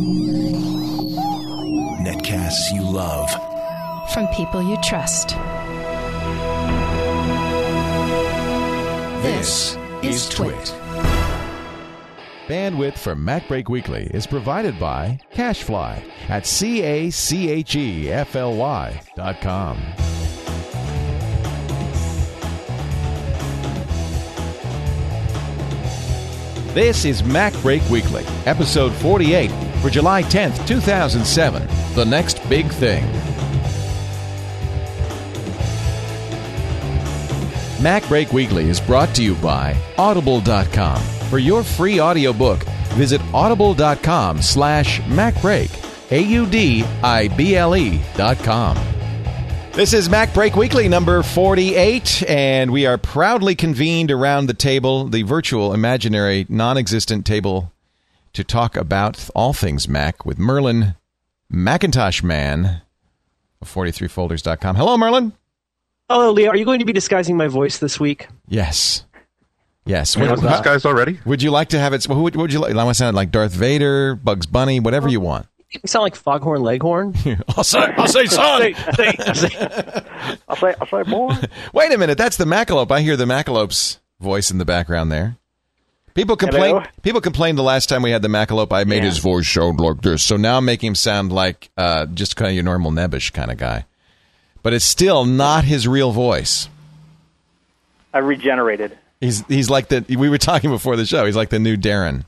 Netcasts you love. From people you trust. This is Twit. Bandwidth for MacBreak Weekly is provided by CacheFly at CACHEFLY.com. This is MacBreak Weekly, episode 48 for July 10th, 2007. The next big thing. MacBreak Weekly is brought to you by Audible.com. For your free audiobook, visit audible.com/MacBreak, AUDIBLE.com. This is MacBreak Weekly number 48, and we are proudly convened around the table, the virtual, imaginary, non-existent table, to talk about all things Mac with Merlin Macintosh Man of 43folders.com. Hello, Merlin. Hello, Lee. Are you going to be disguising my voice this week? Yes. Yes. You want this guy's already? Would you like to have it? Who would you like? I want to sound like Darth Vader, Bugs Bunny, whatever you want. You sound like Foghorn Leghorn. I'll say, son. I'll say, boy. Wait a minute. That's the Macalope. I hear the Macalope's voice in the background there. People complained the last time we had the Macalope. I made his voice sound like this. So now I'm making him sound like just kind of your normal nebbish kind of guy. But it's still not his real voice. I regenerated. He's like we were talking before the show. He's like the new Darren.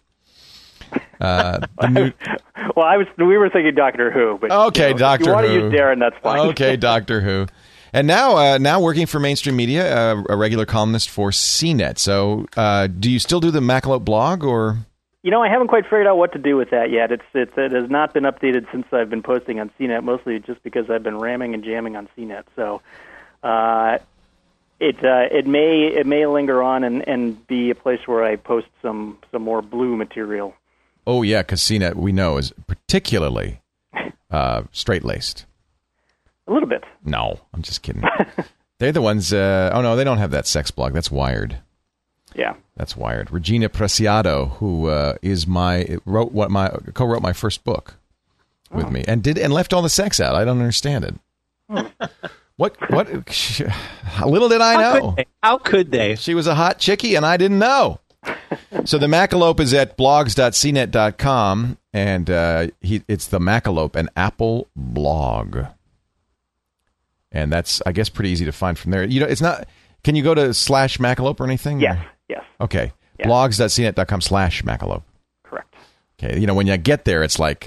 We were thinking Doctor Who, but okay, Doctor Who. If you want to use Darren, that's fine. Okay, Doctor Who. And now working for mainstream media, a regular columnist for CNET. So, do you still do the Macalope blog, or? You know, I haven't quite figured out what to do with that yet. It has not been updated since I've been posting on CNET, mostly just because I've been ramming and jamming on CNET. So, it may linger on and be a place where I post some more blue material. Oh yeah, because CNET we know is particularly straight-laced. A little bit. No, I'm just kidding. They're the ones. Oh no, they don't have that sex blog. That's Wired. Yeah, that's Wired. Regina Preciado, who co-wrote my first book with me, and left all the sex out. I don't understand it. What? Little did I know. How could they? She was a hot chickie, and I didn't know. So the Macalope is at blogs.cnet.com, and it's the Macalope, an Apple blog. And that's, I guess, pretty easy to find from there. You know, it's not. Can you go to /Macalope or anything? Yes. Okay. Yeah. Blogs.cnet.com/Macalope. Correct. Okay. You know, when you get there, it's like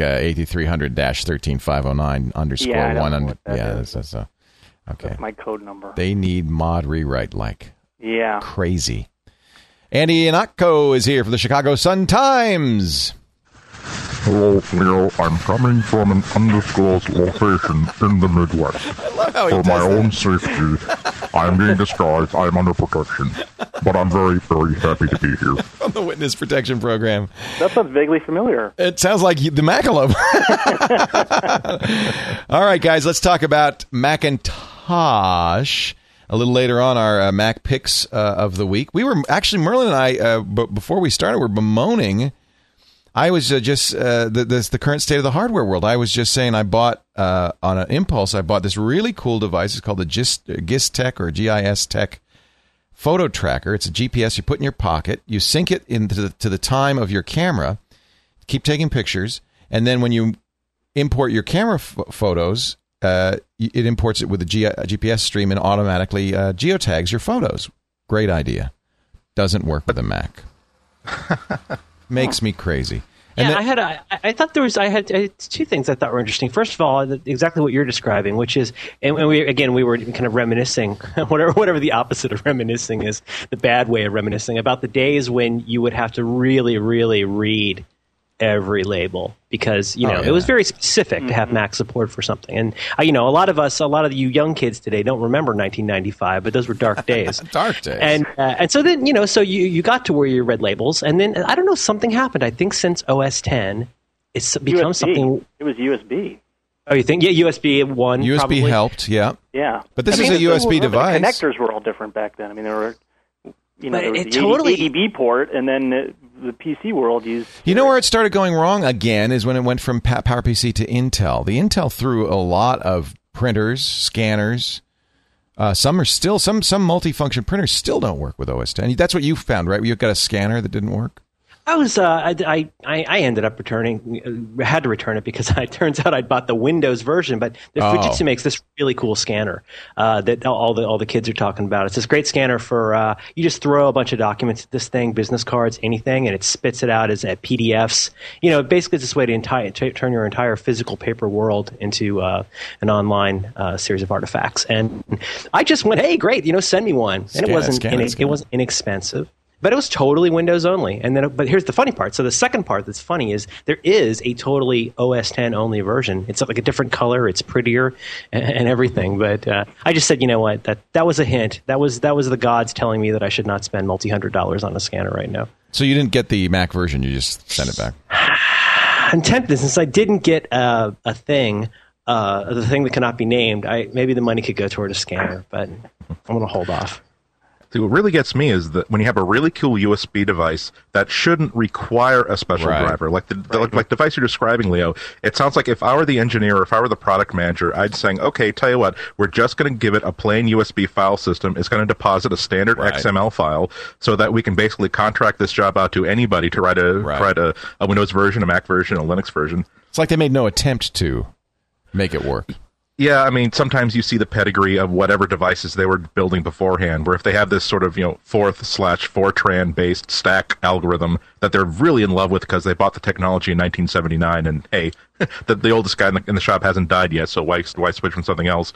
8300-13509_1. That's okay. That's my code number. They need mod rewrite like crazy. Andy Ihnatko is here for the Chicago Sun-Times. Hello, Leo. I'm coming from an undisclosed location in the Midwest. For my own safety, I'm being disguised. I'm under protection. But I'm very, very happy to be here. On the Witness Protection Program. That sounds vaguely familiar. It sounds like the Macalope. All right, guys, let's talk about Macintosh. A little later on, our Mac picks of the week. We were actually, Merlin and I, before we started, were bemoaning. I was just the current state of the hardware world. I was just saying I bought, on an impulse, I bought this really cool device. It's called the GIS-Tech or GIS-Tech photo tracker. It's a GPS you put in your pocket. You sync it into the time of your camera, keep taking pictures, and then when you import your camera photos, it imports it with a GPS stream and automatically geotags your photos. Great idea. Doesn't work with a Mac. Makes me crazy. And I thought I had two things I thought were interesting. First of all, exactly what you're describing, which is, and we were kind of reminiscing, whatever the opposite of reminiscing is, the bad way of reminiscing, about the days when you would have to really, really read every label because it was very specific to have Mac support for something. And a lot of you young kids today don't remember 1995, but those were dark days. Dark days. And so then so you got to where you read labels, and then I don't know, something happened. I think since OS 10, it's become something. It was USB. Oh, you think? Yeah, USB 1. USB probably helped. Yeah. But this is a USB device. The connectors were all different back then. I mean, there were. There was the totally ADB port, and then the PC world use. You know where it started going wrong again is when it went from PowerPC to Intel. The Intel threw a lot of printers, scanners. Some are still some multifunction printers still don't work with OS X. That's what you found, right? You've got a scanner that didn't work. I ended up had to return it because it turns out I'd bought the Windows version, but the Fujitsu makes this really cool scanner that all the kids are talking about. It's this great scanner for you just throw a bunch of documents at this thing, business cards, anything, and it spits it out as PDFs. Basically it's this way to turn your entire physical paper world into an online series of artifacts. And I just went, hey, great, send me one. And it wasn't inexpensive. But it was totally Windows only. But here's the funny part. So the second part that's funny is there is a totally OS X only version. It's like a different color. It's prettier and everything. But I just said, you know what? That was a hint. That was the gods telling me that I should not spend $multi-$100s on a scanner right now. So you didn't get the Mac version. You just sent it back. I'm tempted since I didn't get a thing, the thing that cannot be named. Maybe the money could go toward a scanner, but I'm going to hold off. See, what really gets me is that when you have a really cool USB device that shouldn't require a special driver, like the device you're describing, Leo, it sounds like if I were the engineer or if I were the product manager, I'd saying, okay, tell you what, we're just going to give it a plain USB file system. It's going to deposit a standard XML file so that we can basically contract this job out to anybody to write a Windows version, a Mac version, a Linux version. It's like they made no attempt to make it work. Yeah, I mean, sometimes you see the pedigree of whatever devices they were building beforehand, where if they have this sort of, Forth/Fortran-based stack algorithm that they're really in love with because they bought the technology in 1979, and hey, the oldest guy in the shop hasn't died yet, so why switch from something else?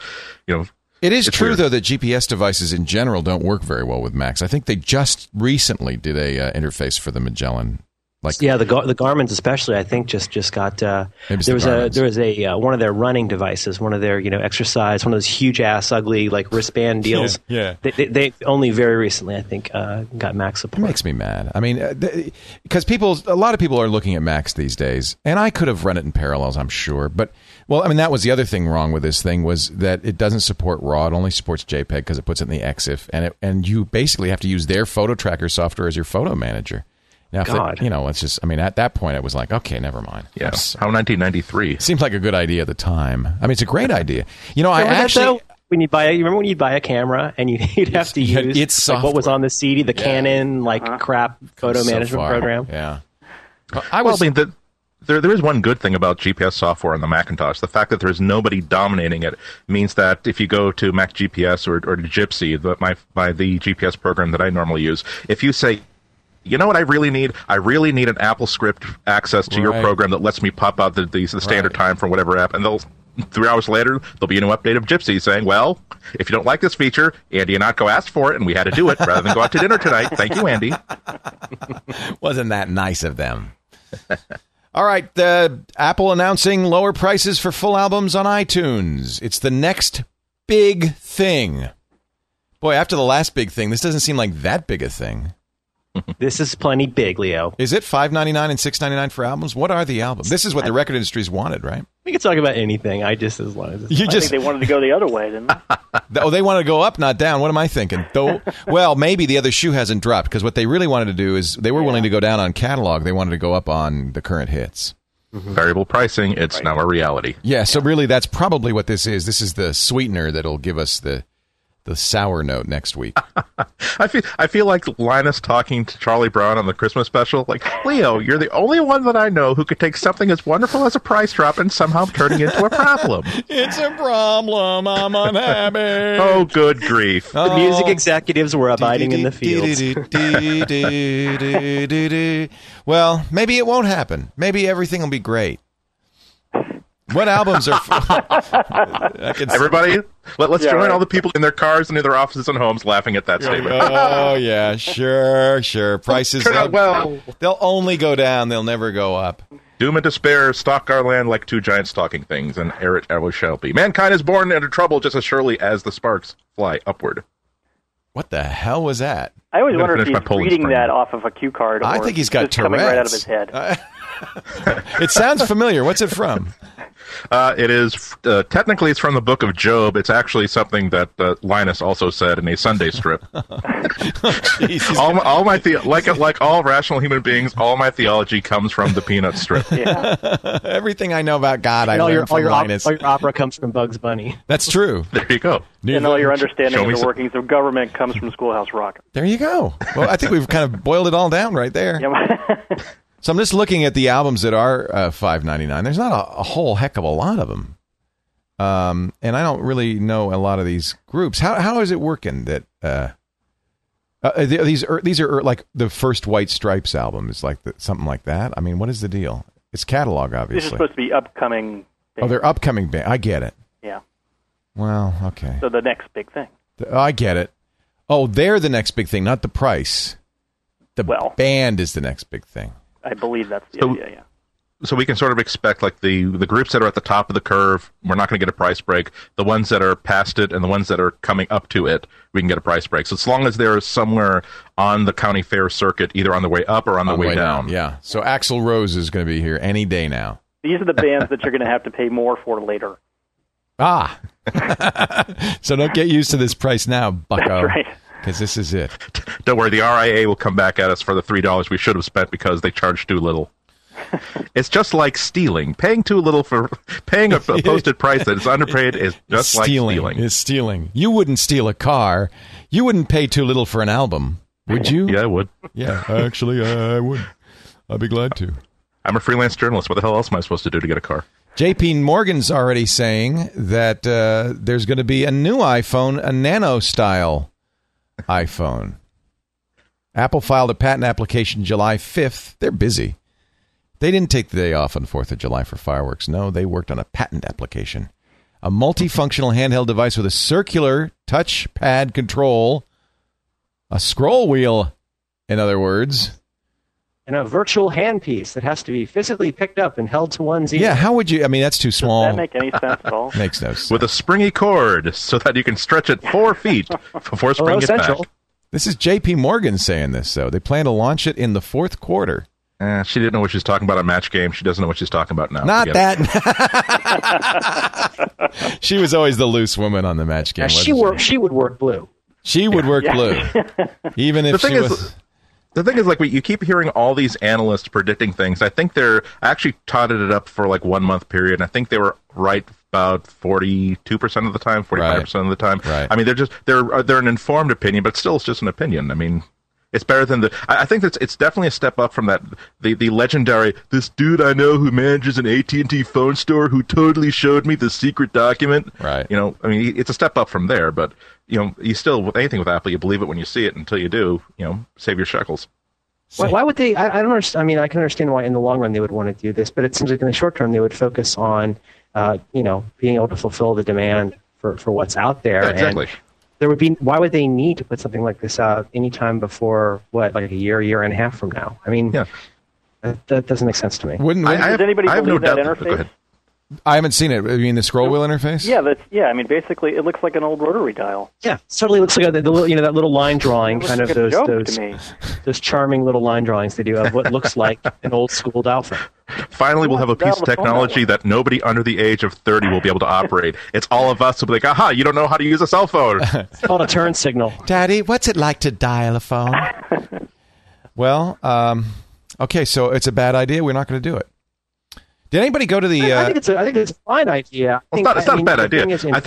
It is true, though, that GPS devices in general don't work very well with Macs. I think they just recently did a interface for the Magellan. The Garmin's especially, I think just got there was a one of their running devices, one of their exercise, one of those huge ass ugly wristband deals. Yeah. They only very recently, I think, got Mac support. It makes me mad. I mean, because a lot of people are looking at Macs these days, and I could have run it in parallels, I'm sure. But that was the other thing wrong with this thing was that it doesn't support RAW. It only supports JPEG because it puts it in the EXIF, and you basically have to use their photo tracker software as your photo manager. Now, it's just, at that point, I was like, okay, never mind. Yeah. How 1993? Seemed like a good idea at the time. It's a great idea. When remember when you'd buy a camera and you'd have to use what was on the CD, the Canon, crap photo management program? Yeah. There is one good thing about GPS software on the Macintosh. The fact that there's nobody dominating it means that if you go to Mac GPS or to Gypsy, the GPS program that I normally use, if you say, you know what I really need? I really need an Apple script access to your program that lets me pop out the standard time from whatever app. And 3 hours later, there'll be a new update of Gypsy saying, well, if you don't like this feature, Andy and Otko asked for it, and we had to do it rather than go out to dinner tonight. Thank you, Andy. Wasn't that nice of them? All right, Apple announcing lower prices for full albums on iTunes. It's the next big thing. Boy, after the last big thing, this doesn't seem like that big a thing. This is plenty big, Leo. Is it $5.99 and $6.99 for albums? What are the albums? This is what the record industry's wanted, right? We could talk about anything. I think they wanted to go the other way, didn't they? They wanted to go up, not down. What am I thinking? Well, maybe the other shoe hasn't dropped, because what they really wanted to do is they were willing to go down on catalog. They wanted to go up on the current hits. Mm-hmm. Variable pricing, it's now a reality. Yeah, so really that's probably what this is. This is the sweetener that'll give us the sour note next week. I feel like Linus talking to Charlie Brown on the Christmas special. Like, Leo, you're the only one that I know who could take something as wonderful as a price drop and somehow turn it into a problem. It's a problem. I'm unhappy. Oh, good grief. The music executives were abiding in the fields. Well, maybe it won't happen. Maybe everything will be great. What albums are... Everybody, let's join all the people in their cars and in their offices and homes laughing at that statement. Oh, yeah, sure. Prices, they'll only go down. They'll never go up. Doom and despair stalk our land like two giant stalking things, and ere it ever shall be. Mankind is born into trouble just as surely as the sparks fly upward. What the hell was that? I always wonder if he's reading that off of a cue card. I think he's got Tourette's. Coming right out of his head. It sounds familiar. What's it from? It is technically it's from the book of Job. It's actually something that Linus also said in a Sunday strip. all my like all rational human beings, all my theology comes from the Peanut strip. Yeah. Everything I know about God, I learned from Linus. All your opera comes from Bugs Bunny. That's true. There you go. And all your understanding of the workings of government comes from Schoolhouse Rock. There you go. Well, I think we've kind of boiled it all down right there. So I'm just looking at the albums that are $5.99. There's not a whole heck of a lot of them, and I don't really know a lot of these groups. How is it working? That these are like the first White Stripes album is like something like that. I mean, what is the deal? It's catalog, obviously. These are supposed to be upcoming bands. Oh, they're upcoming band. I get it. Yeah. Well, okay. So the next big thing. I get it. Oh, they're the next big thing, not the price. The band is the next big thing. I believe that's the idea, yeah. So we can sort of expect like the groups that are at the top of the curve, we're not going to get a price break. The ones that are past it and the ones that are coming up to it, we can get a price break. So as long as they're somewhere on the county fair circuit, either on the way up or on the way down. Yeah. So Axl Rose is going to be here any day now. These are the bands that you're going to have to pay more for later. Ah. So don't get used to this price now, bucko. That's right. Because this is it. Don't worry, the RIA will come back at us for the $3 we should have spent because they charged too little. It's just like stealing. Paying too little for paying a posted price that is underpaid is just like stealing. It's stealing. You wouldn't steal a car. You wouldn't pay too little for an album, would you? Yeah, I would. Yeah, actually, I would. I'd be glad to. I'm a freelance journalist. What the hell else am I supposed to do to get a car? JP Morgan's already saying that there's going to be a new iPhone, a nano-style iPhone. Apple filed a patent application July 5th. They're busy. They didn't take the day off on 4th of July for fireworks. No, they worked on a patent application. A multifunctional handheld device with a circular touchpad control, a scroll wheel, in other words. And a virtual handpiece that has to be physically picked up and held to one's ear. Yeah, how would you... I mean, that's too small. Does that make any sense at all? Makes no sense. With a springy cord so that you can stretch it 4 feet before springing it back. This is JP Morgan saying this, though. They plan to launch it in the fourth quarter. She didn't know what she was talking about on Match Game. She doesn't know what she's talking about now. Not that. She was always the loose woman on the Match Game. She would work blue. She would work blue. Even if she was... The thing is, like, you keep hearing all these analysts predicting things. I actually totted it up for like 1 month period, and I think they were right about 42% of the time, 45% of the time. Right. I mean, they're an informed opinion, but still it's just an opinion. I mean, it's better than I think it's definitely a step up from that the legendary this dude I know who manages an AT&T phone store who totally showed me the secret document. Right. You know, I mean, it's a step up from there, but you know, you still with anything with Apple, you believe it when you see it. Until you do, you know, save your shekels. Why would they? I don't understand. I mean, I can understand why in the long run they would want to do this, but it seems like in the short term they would focus on, being able to fulfill the demand for what's out there. Yeah, exactly. And there would be. Why would they need to put something like this out anytime before like a year and a half from now? I mean, that doesn't make sense to me. Does anybody believe that interface? Go ahead. I haven't seen it. You mean the scroll wheel interface? Yeah, I mean, basically, it looks like an old rotary dial. Yeah, it certainly looks like that little line drawing, kind of like those charming little line drawings they do of what looks like an old school dial phone. Finally, we'll have a piece of technology that nobody under the age of 30 will be able to operate. It's all of us who'll be like, aha, you don't know how to use a cell phone. It's called a turn signal. Daddy, what's it like to dial a phone? Well, okay, so it's a bad idea. We're not going to do it. Did anybody go to the... I think it's a fine idea. It's not a bad idea. The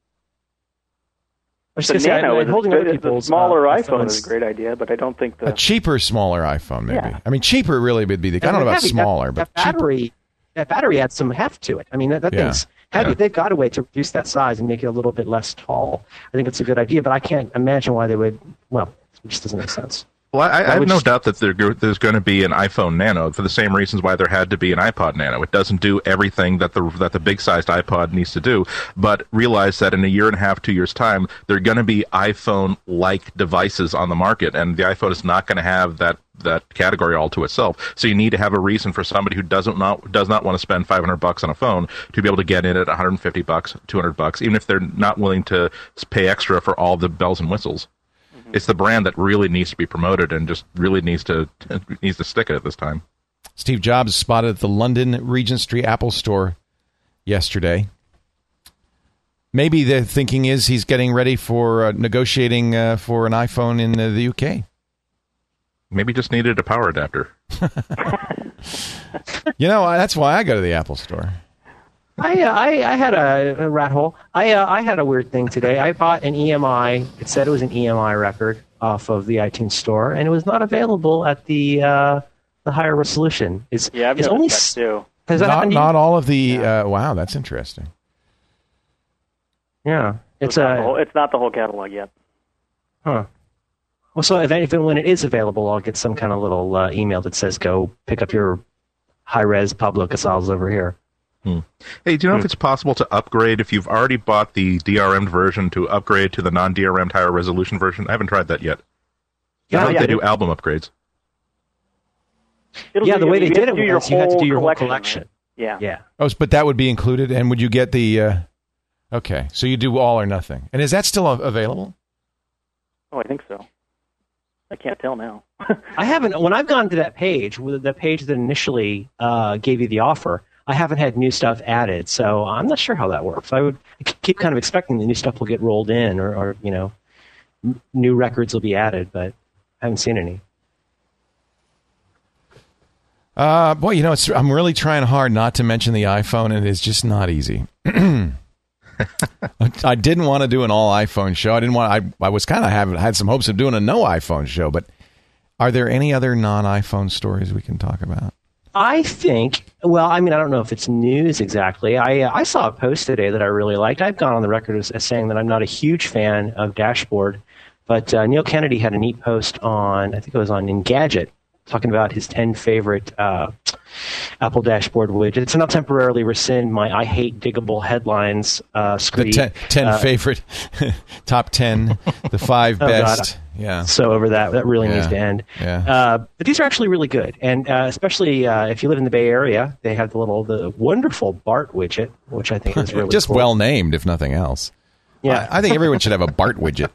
smaller iPhone is a great idea, but I don't think a cheaper, smaller iPhone, maybe. Yeah. I mean, cheaper really would be the... I don't know about smaller, but cheaper. That battery adds some heft to it. I mean, that thing's heavy. Yeah. They've got a way to reduce that size and make it a little bit less tall. I think it's a good idea, but I can't imagine why they would... Well, it just doesn't make sense. Well, I have no doubt that there's going to be an iPhone Nano for the same reasons why there had to be an iPod Nano. It doesn't do everything that the big-sized iPod needs to do, but realize that in a year and a half, 2 years' time, there are going to be iPhone-like devices on the market, and the iPhone is not going to have that category all to itself. So you need to have a reason for somebody who does not want to spend $500 on a phone to be able to get in at $150, $200, even if they're not willing to pay extra for all the bells and whistles. It's the brand that really needs to be promoted and just really needs to stick it at this time. Steve Jobs spotted at the London Regent Street Apple Store yesterday. Maybe the thinking is he's getting ready for negotiating for an iPhone in the UK. Maybe just needed a power adapter. That's why I go to the Apple Store. I had a rat hole. I had a weird thing today. I bought an EMI. It said it was an EMI record off of the iTunes Store, and it was not available at the higher resolution. I've noticed that too. Has that happened to you? Not all of the. Wow, that's interesting. Yeah, it's not the whole catalog yet. Huh. Well, so when it is available, I'll get some kind of little email that says, "Go pick up your high-res Pablo Casals over here." Hey, do you know if it's possible to upgrade if you've already bought the DRM'd version to upgrade to the non-DRM'd higher resolution version? I haven't tried that yet. They do album upgrades. The way they did it was you had to do your whole collection. Right? Yeah. Oh, but that would be included, and would you get the? Okay, so you do all or nothing, and is that still available? Oh, I think so. I can't tell now. I haven't. When I've gone to that page, the page that initially gave you the offer, I haven't had new stuff added, so I'm not sure how that works. I keep kind of expecting the new stuff will get rolled in, or new records will be added, but I haven't seen any. Boy, I'm really trying hard not to mention the iPhone, and it's just not easy. I didn't want to do an all iPhone show. I was kind of had some hopes of doing a no iPhone show, but are there any other non-iPhone stories we can talk about? I think, I don't know if it's news exactly. I saw a post today that I really liked. I've gone on the record as saying that I'm not a huge fan of Dashboard, but Neil Kennedy had a neat post on, I think it was on Engadget, talking about his 10 favorite Apple Dashboard widgets. And I'll temporarily rescind my I hate diggable headlines screed. The 10 favorite, top 10, the 5 best. God. Yeah. So over that really needs to end. Yeah. But these are actually really good. And especially if you live in the Bay Area, they have the wonderful BART widget, which I think is really just cool. well named, if nothing else. Yeah. I think everyone should have a BART widget.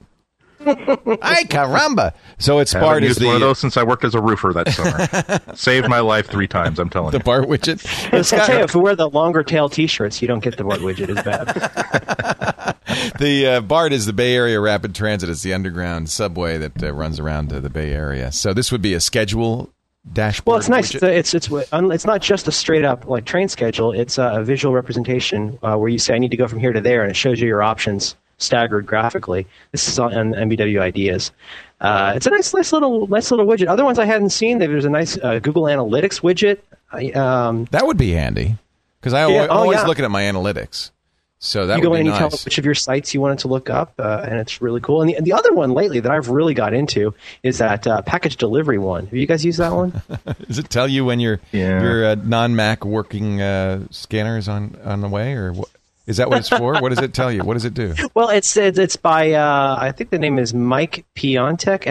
Ay caramba! So it's BART is one of those since I worked as a roofer that summer. Saved my life 3 times. I'm telling you. The BART widget. If you wear the longer tail T-shirts, you don't get the BART widget as bad. The BART is the Bay Area Rapid Transit. It's the underground subway that runs around the Bay Area. So this would be a schedule dashboard. Well, it's nice. Widget. It's not just a straight up like train schedule. It's a visual representation where you say I need to go from here to there, and it shows you your options staggered graphically. This is on MBW Ideas. It's a nice little widget. Other ones I hadn't seen. There's a nice Google Analytics widget. That would be handy because I always looking at my analytics. So that you would go be in and nice. you tell which of your sites you wanted to look up, and it's really cool. And the other one lately that I've really got into is that package delivery one. Have you guys used that one? Does it tell you when your non-Mac working scanner is on the way, or what? Is that what it's for? What does it tell you? What does it do? Well, it's by I think the name is Mike Piontek,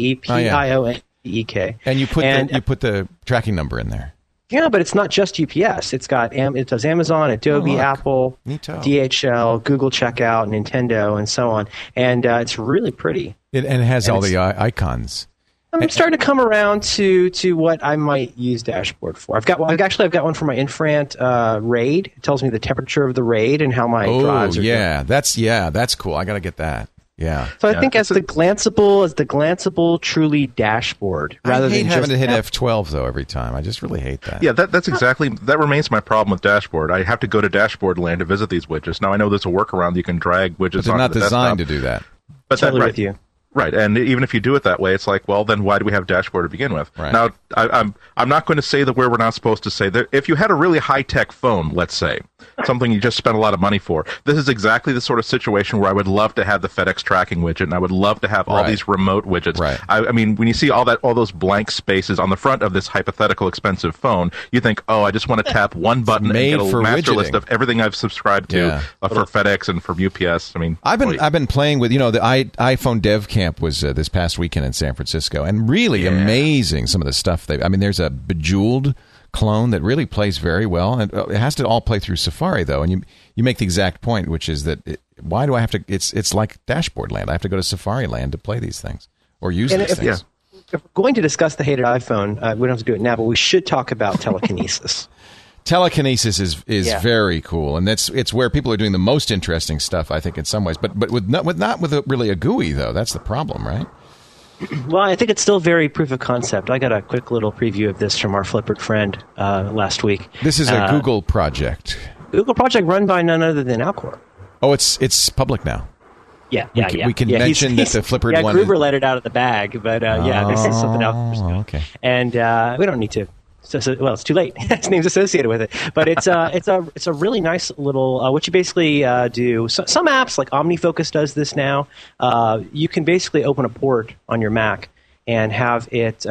MikePiontek. And you put the tracking number in there. Yeah, but it's not just UPS. It does Amazon, Adobe, Apple, Neato. DHL, Google Checkout, Nintendo, and so on. And it's really pretty. And it has all the icons. I'm starting to come around to what I might use Dashboard for. I've got one for my Infront RAID. It tells me the temperature of the RAID and how my drives are doing. That's cool. I got to get that. Yeah. So I think as the glanceable truly dashboard rather than just having to hit F12 though every time. I just really hate that. Yeah, that remains my problem with Dashboard. I have to go to Dashboard land to visit these widgets. Now I know there's a workaround you can drag widgets but they're onto not the designed desktop. to do that. But totally with you. Right, and even if you do it that way, it's like, well, then why do we have Dashboard to begin with? Right. Now, I'm not going to say that where we're not supposed to say that. If you had a really high-tech phone, let's say, something you just spent a lot of money for, this is exactly the sort of situation where I would love to have the FedEx tracking widget, and I would love to have all these remote widgets. Right. I mean, when you see all those blank spaces on the front of this hypothetical expensive phone, you think, oh, I just want to tap one button and get a master list of everything I've subscribed to for FedEx and for UPS. I mean, I've been playing with the iPhone Dev Camp was this past weekend in San Francisco, and really amazing some of the stuff there's a Bejeweled clone that really plays very well, and it has to all play through Safari though, and you make the exact point, which is that why do I have to? It's like Dashboard land. I have to go to Safari land to play these things or use these things. If we're going to discuss the hated iPhone, we don't have to do it now, but we should talk about telekinesis. Telekinesis is very cool, and it's where people are doing the most interesting stuff, I think, in some ways. But not with really a GUI though. That's the problem, right? Well, I think it's still very proof of concept. I got a quick little preview of this from our Flippered friend last week. This is a Google project. Google project run by none other than Alcor. Oh, it's public now. Yeah. We can mention that the Flippered one. Gruber let it out of the bag, but this is something else. Okay. And we don't need to. Well, it's too late. Its name's associated with it, but it's a really nice little. What you basically do. Some apps like OmniFocus does this now. You can basically open a port on your Mac and have it.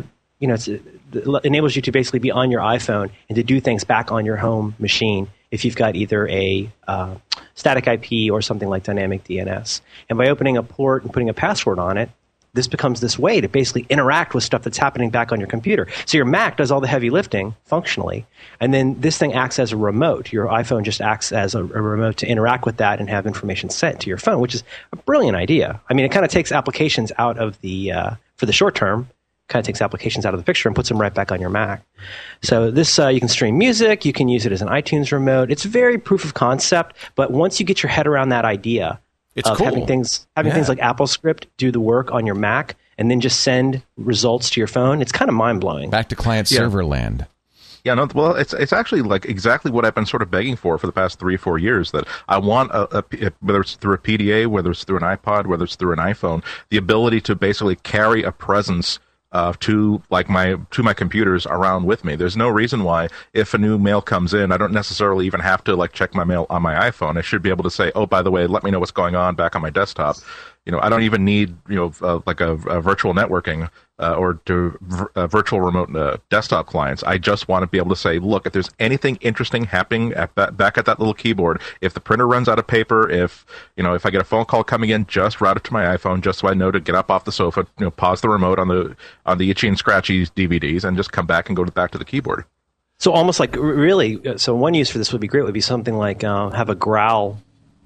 It enables you to basically be on your iPhone and to do things back on your home machine if you've got either a static IP or something like dynamic DNS. And by opening a port and putting a password on it, this becomes this way to basically interact with stuff that's happening back on your computer. So your Mac does all the heavy lifting functionally, and then this thing acts as a remote. Your iPhone just acts as a remote to interact with that and have information sent to your phone, which is a brilliant idea. I mean, it kind of takes applications out of the, for the short term, kind of takes applications out of the picture and puts them right back on your Mac. So this, you can stream music, you can use it as an iTunes remote. It's very proof of concept, but once you get your head around that idea, it's of cool. having things like AppleScript do the work on your Mac and then just send results to your phone, it's kind of mind-blowing. Back to client-server land. Yeah, no. Well, it's actually like exactly what I've been sort of begging for the past 3 or 4 years. That I want whether it's through a PDA, whether it's through an iPod, whether it's through an iPhone, the ability to basically carry a presence to my computers around with me. There's no reason why if a new mail comes in, I don't necessarily even have to check my mail on my iPhone. I should be able to say, oh, by the way, let me know what's going on back on my desktop. I don't even need like a virtual networking or virtual remote desktop clients. I just want to be able to say, look, if there's anything interesting happening back at that little keyboard, if the printer runs out of paper, if I get a phone call coming in, just route it to my iPhone, just so I know to get up off the sofa, pause the remote on the Itchy and Scratchy DVDs, and just come back and go back to the keyboard. So almost like really, so one use for this would be great would be something like have a Growl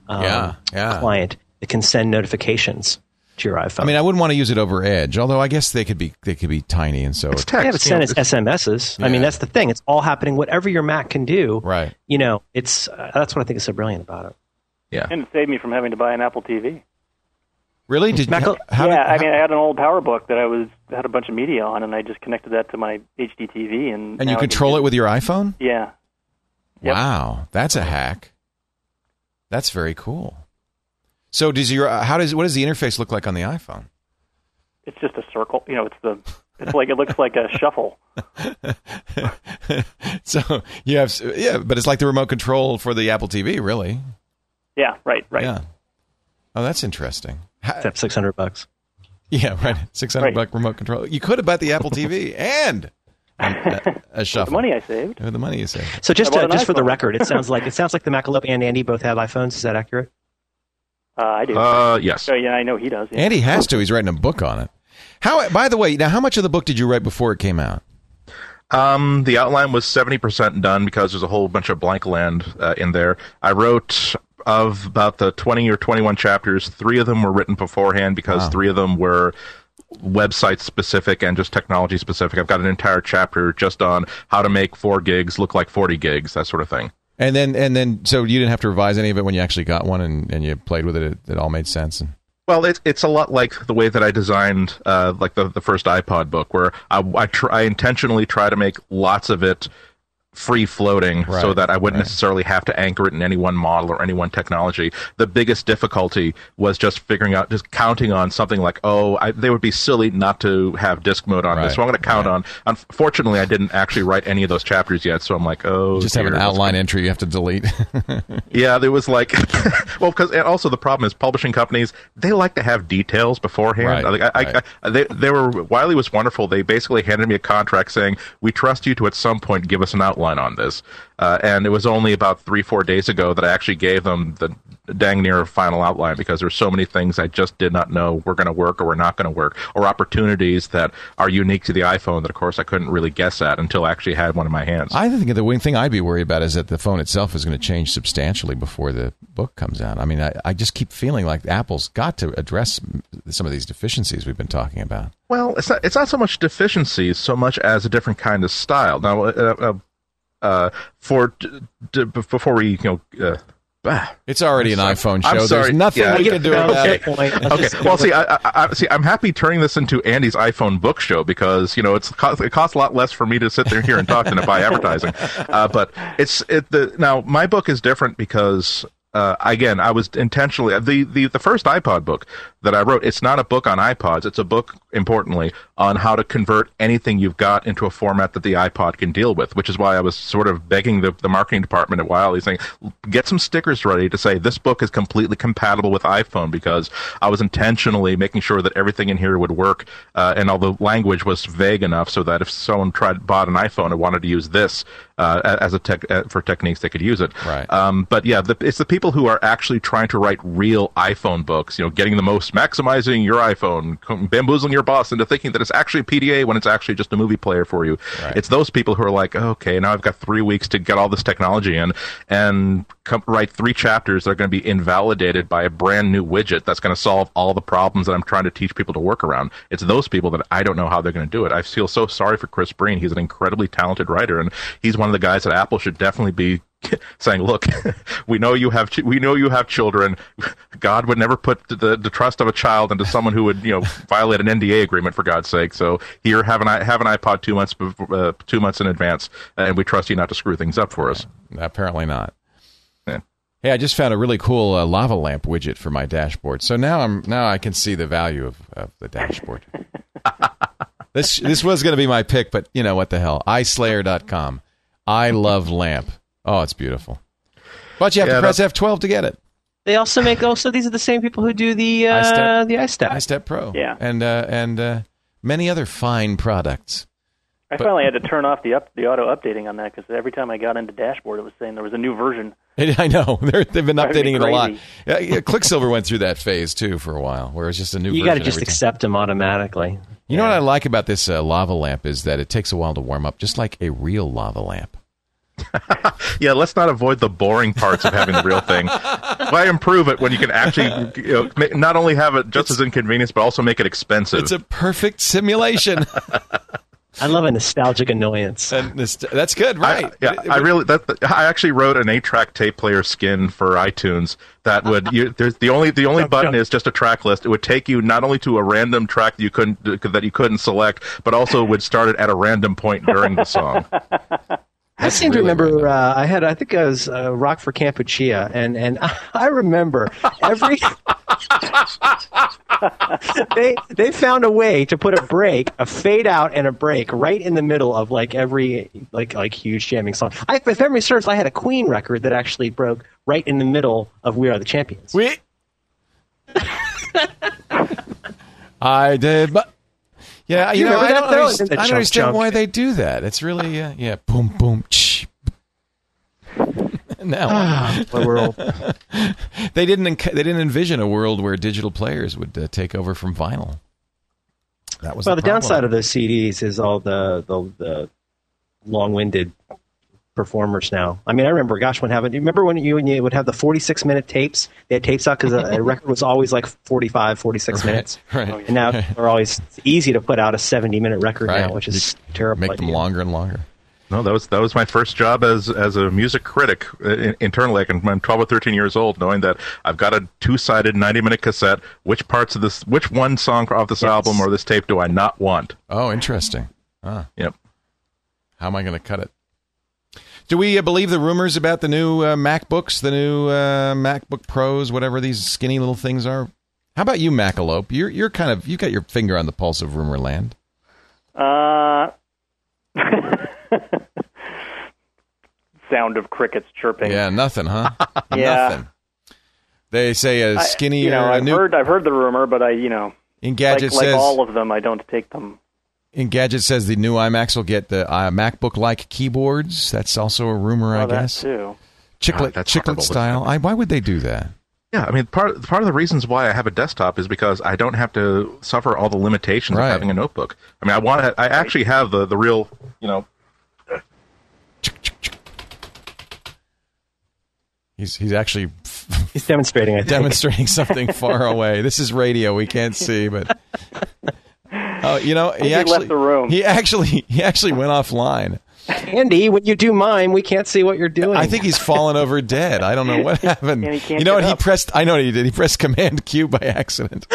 client that can send notifications to your iPhone. I mean, I wouldn't want to use it over Edge, although I guess they could be tiny, and so it's text. Yeah, but send as SMSs. Yeah. I mean, that's the thing. It's all happening. Whatever your Mac can do, right? It's that's what I think is so brilliant about it. Yeah, and it saved me from having to buy an Apple TV. Really? Did I had an old PowerBook that had a bunch of media on, and I just connected that to my HD TV, and you control it with your iPhone? Yeah. Yep. Wow, that's a hack. That's very cool. So what does the interface look like on the iPhone? It's just a circle. It's like it looks like a shuffle. So you have but it's like the remote control for the Apple TV, really. Yeah, right. Yeah. Oh, that's interesting. Except $600. Yeah, right. $600 remote control. You could have bought the Apple TV and a shuffle. The money I saved. The money you saved. So just for the record, it sounds like the Macalope and Andy both have iPhones. Is that accurate? I do. Yes. So yeah, I know he does. Yeah. Andy has to. He's writing a book on it. By the way, now how much of the book did you write before it came out? The outline was 70% done because there's a whole bunch of blank land in there. I wrote of about the 20 or 21 chapters, 3 of them were written beforehand because 3 of them were website specific and just technology specific. I've got an entire chapter just on how to make 4 gigs look like 40 gigs, that sort of thing. And then, so you didn't have to revise any of it when you actually got one and you played with it. It all made sense. Well, it's a lot like the way that I designed like the first iPod book, where I intentionally try to make lots of it free floating, so that I wouldn't necessarily have to anchor it in any one model or any one technology. The biggest difficulty was just counting on something like, they would be silly not to have disk mode on this. So I'm going to count on. Unfortunately, I didn't actually write any of those chapters yet, so I'm like, just have an outline entry you have to delete. Yeah, there was like, well, because also the problem is publishing companies, they like to have details beforehand. Wiley was wonderful. They basically handed me a contract saying, we trust you to at some point give us an outline on this. And it was only about 3-4 days ago that I actually gave them the dang near final outline, because there were so many things I just did not know were going to work or were not going to work, or opportunities that are unique to the iPhone that, of course, I couldn't really guess at until I actually had one in my hands. I think the one thing I'd be worried about is that the phone itself is going to change substantially before the book comes out. I mean, I just keep feeling like Apple's got to address some of these deficiencies we've been talking about. Well, it's not so much deficiencies so much as a different kind of style. Now, before we it's already an iPhone show. I'm sorry. There's nothing we can do about it. Okay. Well, see, I'm happy turning this into Andy's iPhone book show because it costs a lot less for me to sit here and talk than to buy advertising. But now my book is different because. Again, I was intentionally the first iPod book that I wrote. It's not a book on iPods. It's a book, importantly, on how to convert anything you've got into a format that the iPod can deal with. Which is why I was sort of begging the marketing department at Wiley, saying, "Get some stickers ready to say this book is completely compatible with iPhone," because I was intentionally making sure that everything in here would work, and all the language was vague enough so that if someone bought an iPhone and wanted to use this as for techniques, they could use it. Right. But yeah, it's the people who are actually trying to write real iPhone books, getting the most, maximizing your iPhone, bamboozling your boss into thinking that it's actually a PDA when it's actually just a movie player for you. Right. It's those people who are like, okay, now I've got 3 weeks to get all this technology in and write 3 chapters that are going to be invalidated by a brand new widget that's going to solve all the problems that I'm trying to teach people to work around. It's those people that I don't know how they're going to do it. I feel so sorry for Chris Breen. He's an incredibly talented writer, and he's one of the guys that Apple should definitely be saying, look, we know you have children. God would never put the trust of a child into someone who would violate an NDA agreement, for God's sake. So here, have an iPod 2 months in advance, and we trust you not to screw things up for us. Apparently not. Yeah. Hey, I just found a really cool lava lamp widget for my dashboard. So now I can see the value of the dashboard. This was going to be my pick, but what the hell? iSlayer.com. I love lamp. Oh, it's beautiful. But you have to press F12 to get it. They also make these are the same people who do the iStep. iStep Pro. Yeah. And many other fine products. I finally had to turn off the auto updating on that because every time I got into dashboard, it was saying there was a new version. I know. They've been updating it a lot. Crazy. Quicksilver went through that phase, too, for a while, where it's just a new version. You got to just accept them automatically. You know what I like about this lava lamp is that it takes a while to warm up, just like a real lava lamp. Yeah, let's not avoid the boring parts of having the real thing. Why improve it when you can actually not only have it just as inconvenience, but also make it expensive? It's a perfect simulation. I love a nostalgic annoyance. That's good, right? I actually wrote an 8-track tape player skin for iTunes that would. The only button is just a track list. It would take you not only to a random track that you couldn't select, but also would start it at a random point during the song. I seem to remember I think I was Rock for Kampuchea, and I remember every they found a way to put a fade out and a break right in the middle of every huge jamming song. If memory serves, I had a Queen record that actually broke right in the middle of We Are the Champions. I did, but. Yeah, I don't understand why they do that. It's really, boom, boom, ch. Now, they didn't envision a world where digital players would take over from vinyl. That was the downside of those CDs is all the long-winded performers now. I mean, I remember, when you would have the 46-minute tapes? They had tapes out because a record was always 45, 46 minutes. Right. And now it's easy to put out a 70-minute record now, which is terrible. Make them longer and longer. No, that was my first job as a music critic internally. I'm 12 or 13 years old, knowing that I've got a 2-sided 90-minute cassette. Which one song off this album or this tape do I not want? Oh, interesting. Yep. How am I going to cut it? Do we believe the rumors about the new MacBooks, the new MacBook Pros, whatever these skinny little things are? How about you, Macalope? You're kind of, you got your finger on the pulse of rumor land. Sound of crickets chirping. Yeah, nothing, huh? Yeah. Nothing. They say a skinny. I've heard the rumor, but Engadget like all of them, I don't take them. Engadget says the new iMacs will get the MacBook-like keyboards. That's also a rumor, I guess. That too. Chiclet style. Why would they do that? Yeah, I mean, part of the reasons why I have a desktop is because I don't have to suffer all the limitations of having a notebook. I mean, I actually have the real, He's actually he's demonstrating. I think. Demonstrating something far away. This is radio; we can't see, but he actually left the room. He actually went offline. Andy, when you do mime, we can't see what you're doing. I think he's fallen over dead. I don't know what happened. And he can't you know get what? up. He pressed. I know what he did. He pressed Command Q by accident.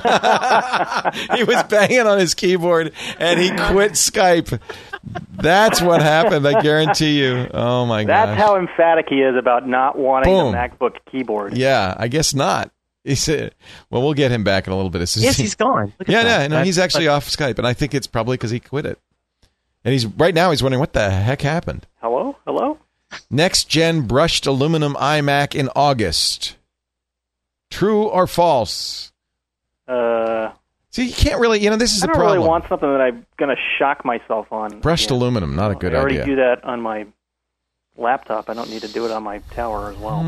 He was banging on his keyboard and he quit Skype. That's what happened. I guarantee you. Oh my god. That's how emphatic he is about not wanting Boom. the MacBook keyboard. Yeah, I guess not. He said, "Well, we'll get him back in a little bit." Yes, he's gone. Look at Yeah, that. no, he's actually off Skype, and I think it's probably because he quit it. And he's right now. He's wondering what the heck happened. Hello? Next gen brushed aluminum iMac in August. True or false? See, you can't really. This is I the don't problem. really want something that I'm going to shock myself on. Brushed again. aluminum, not a good I already idea. do that on my laptop. I don't need to do it on my tower as well.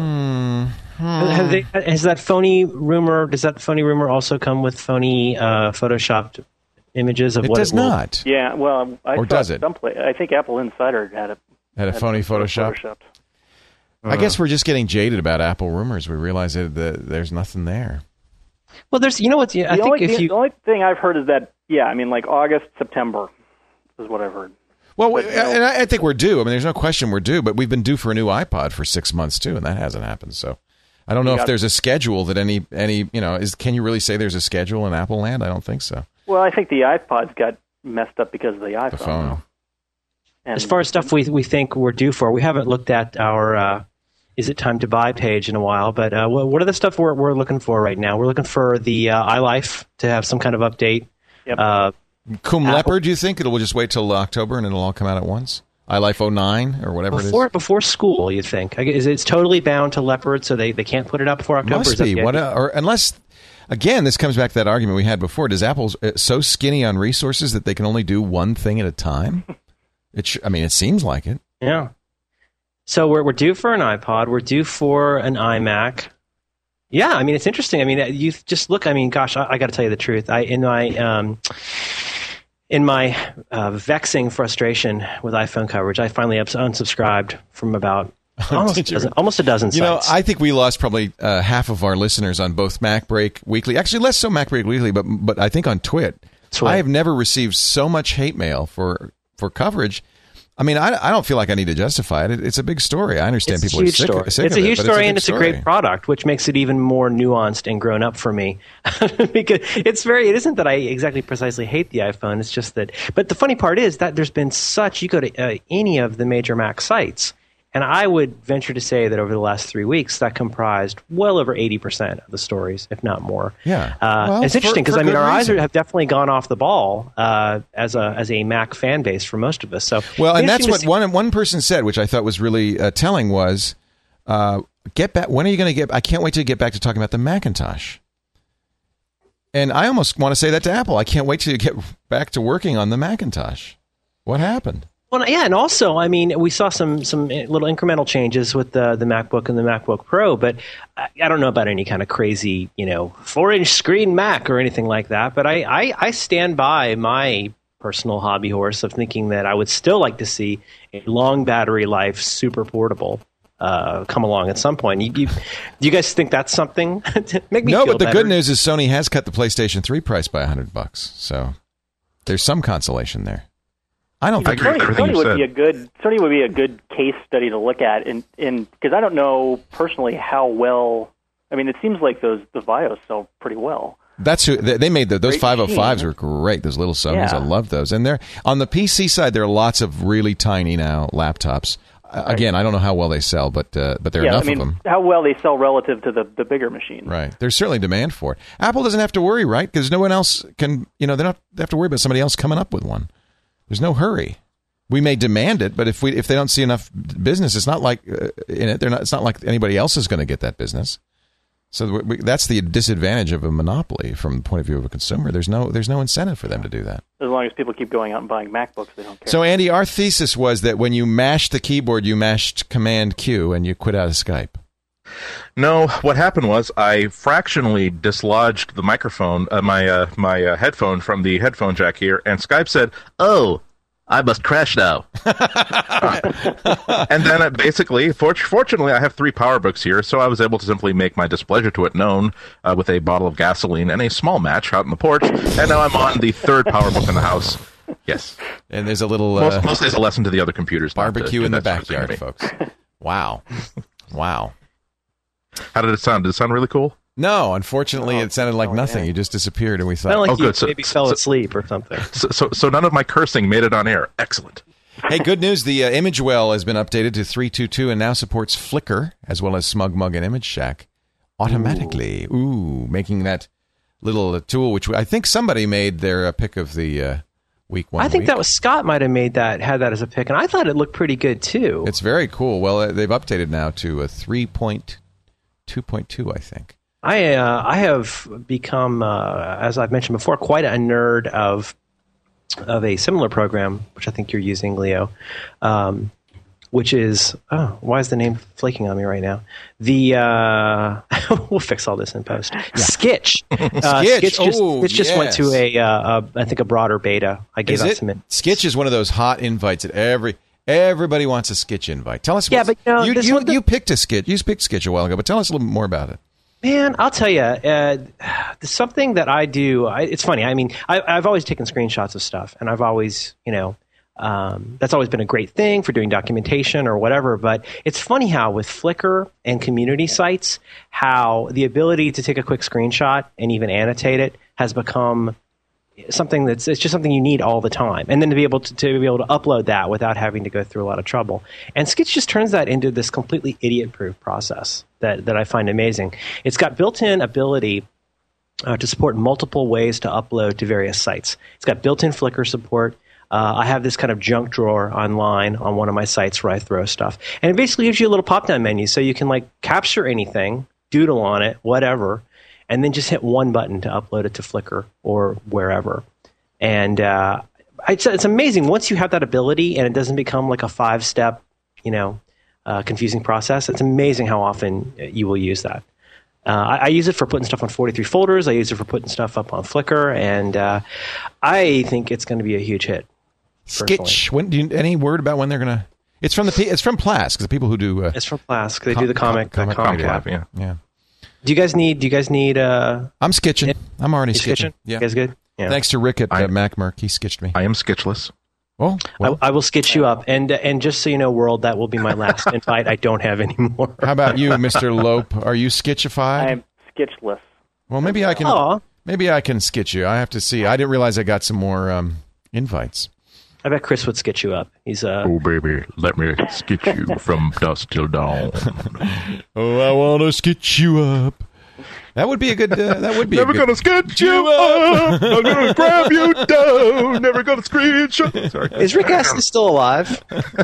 Has that phony rumor? Does that phony rumor also come with phony photoshopped images of It what does it will? not. Yeah, well, Or does it? I think Apple Insider had a phony Photoshop. photoshopped. I guess we're just getting jaded about Apple rumors. We realize that there's nothing there. Well, there's. You know what? I think The only thing I've heard is that, like August, September is what I've heard. Well, and I think we're due. I mean, there's no question we're due, but we've been due for a new iPod for 6 months too, and that hasn't happened. So I don't know if there's a schedule that any can you really say there's a schedule in Apple land? I don't think so. Well, I think the iPods got messed up because of the iPhone. The phone. And as far as stuff we think we're due for, we haven't looked at our "Is it time to buy" page in a while. But what are the stuff we're looking for right now? We're looking for the iLife to have some kind of update. Yep. Cum Leopard, do you think we'll just wait till October and it'll all come out at once? iLife 09 or whatever it is? Before school, you think? It's totally bound to Leopard, so they can't put it up before October? Must be. Unless, again, this comes back to that argument we had before. Does Apple so skinny on resources that they can only do one thing at a time? It seems like it. Yeah. So we're due for an iPod. We're due for an iMac. Yeah, it's interesting. You just look. Gosh, I got to tell you the truth. In my vexing frustration with iPhone coverage, I finally unsubscribed from about almost a dozen sites. I think we lost probably half of our listeners on both MacBreak Weekly. Actually, less so MacBreak Weekly, but I think on Twit. I have never received so much hate mail for coverage. I don't feel like I need to justify it. It's a big story. I understand people are sick of it. It's a huge story, and it's a great product, which makes it even more nuanced and grown up for me. Because it isn't that I exactly precisely hate the iPhone. It's just that. But the funny part is that there's been you go to any of the major Mac sites, and I would venture to say that over the last 3 weeks, that comprised well over 80% of the stories, if not more. Yeah, it's interesting because our eyes reason. have definitely gone off the ball as a Mac fan base for most of us. So and that's what one person said, which I thought was really telling, was get back. When are you going to get? I can't wait to get back to talking about the Macintosh. And I almost want to say that to Apple. I can't wait to get back to working on the Macintosh. What happened? Well, yeah, and also, we saw some little incremental changes with the MacBook and the MacBook Pro, but I don't know about any kind of crazy, 4-inch screen Mac or anything like that. But I stand by my personal hobby horse of thinking that I would still like to see a long battery life, super portable come along at some point. Do you guys think that's something? Make me no, feel but the better. good news is Sony has cut the PlayStation 3 price by $100, so there's some consolation there. I don't think Sony would be a good case study to look at, in because I don't know personally how well. It seems like the Vios sell pretty well. That's who they made those Great 505s machine. were great. Those little Sonys, Yeah. I love those. And they're on the PC side. There are lots of really tiny now laptops. Again, I don't know how well they sell, but there are enough of them. How well they sell relative to the bigger machine. Right. There's certainly demand for it. Apple doesn't have to worry, right? Because no one else can. They don't have to worry about somebody else coming up with one. There's no hurry. We may demand it, but if they don't see enough business, it's not like in it. It's not like anybody else is going to get that business. So that's the disadvantage of a monopoly from the point of view of a consumer. There's no incentive for them to do that. As long as people keep going out and buying MacBooks, they don't care. So Andy, our thesis was that when you mashed the keyboard, you mashed Command Q and you quit out of Skype. No, what happened was I fractionally dislodged the microphone, my headphone from the headphone jack here, and Skype said, "Oh, I must crash now." And then fortunately, I have 3 PowerBooks here, so I was able to simply make my displeasure to it known with a bottle of gasoline and a small match out on the porch, and now I'm on the 3rd PowerBook in the house. Yes. And there's a little mostly it's a lesson to the other computers. barbecue in the backyard, folks. Wow. Wow. How did it sound? Did it sound really cool? No, unfortunately, it sounded like nothing. You just disappeared, and we thought, Well, like you good. So- maybe fell asleep or something. So none of my cursing made it on air. Excellent. hey, good news. The ImageWell has been updated to 3.2.2 and now supports Flickr as well as SmugMug and Image Shack automatically. Ooh, making that little tool, which I think somebody made their pick of the week. I think that was Scott might have had that as a pick, and I thought it looked pretty good too. It's very cool. Well, they've updated now to a 3.2.2, I think. I have become, as I've mentioned before, quite a nerd of a similar program, which I think you're using, Leo, which is why is the name flaking on me right now? The we'll fix all this in post. Yeah. Skitch. Skitch just went to I think a broader beta. I gave out some. Skitch is one of those hot invites that everybody wants a Skitch invite. Tell us. Yeah, but you picked a Skitch. You picked Skitch a while ago, but tell us a little bit more about it. Man, I'll tell you, something that I do, it's funny. I mean, I've always taken screenshots of stuff, and I've always, that's always been a great thing for doing documentation or whatever. But it's funny how with Flickr and community sites, how the ability to take a quick screenshot and even annotate it has become something it's just something you need all the time, and then to be able to upload that without having to go through a lot of trouble. And Skitch just turns that into this completely idiot-proof process that I find amazing. It's got built-in ability to support multiple ways to upload to various sites. It's got built-in Flickr support. I have this kind of junk drawer online on one of my sites where I throw stuff, and it basically gives you a little pop-down menu so you can like capture anything, doodle on it, whatever, and then just hit one button to upload it to Flickr or wherever. And it's amazing once you have that ability and it doesn't become like a 5-step, confusing process. It's amazing how often you will use that. I use it for putting stuff on 43 folders. I use it for putting stuff up on Flickr, and I think it's going to be a huge hit. Skitch. Any word about when they're going to? It's from Plask, the people who do. It's from Plask. They do the comic lab. Yeah. Do you guys need? I'm skitching. I'm already skitching. Yeah. You guys good? Yeah. Thanks to Rick at MacMerc. He skitched me. I am skitchless. Oh, well. I will skitch you up, and just so you know, world, that will be my last invite. I don't have any more. How about you, Mr. Lope? Are you skitchified? I am skitchless. Well, maybe I can. Aww. Maybe I can skitch you. I have to see. I didn't realize I got some more invites. I bet Chris would skitch you up. He's Oh baby, let me skitch you from dusk till dawn. Oh, I want to skitch you up. That would be a good. That would be. Never gonna sketch you up. I'm gonna grab you down. Never gonna screenshot. Sorry. Is Rick Astley still alive?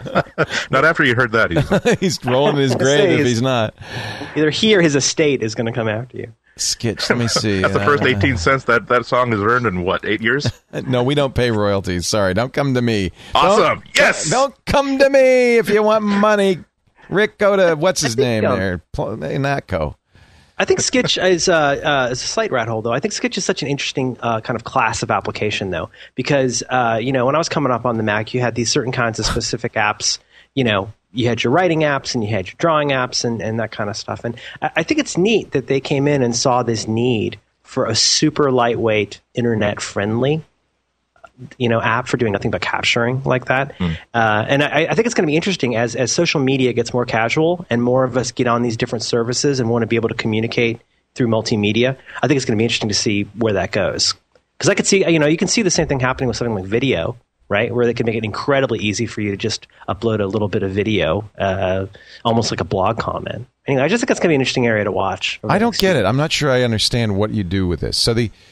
Not after you heard that. He's rolling in his grave if he's not. Either he or his estate is going to come after you. Skitch. Let me see. That's the first 18 cents that song has earned in what, 8 years? No, we don't pay royalties. Sorry, don't come to me. Awesome. Yes. Don't come to me if you want money. Rick, go to what's his name there? Natco. I think Skitch is a slight rat hole, though. I think Skitch is such an interesting kind of class of application, though, because when I was coming up on the Mac, you had these certain kinds of specific apps. You had your writing apps and you had your drawing apps and that kind of stuff. And I think it's neat that they came in and saw this need for a super lightweight, internet-friendly app for doing nothing but capturing like that. And I think it's going to be interesting as social media gets more casual and more of us get on these different services and want to be able to communicate through multimedia. I think it's going to be interesting to see where that goes. Because I could see, you can see the same thing happening with something like video, right? Where they can make it incredibly easy for you to just upload a little bit of video, almost like a blog comment. Anyway, I just think it's going to be an interesting area to watch. I don't get it. I'm not sure I understand what you do with this. So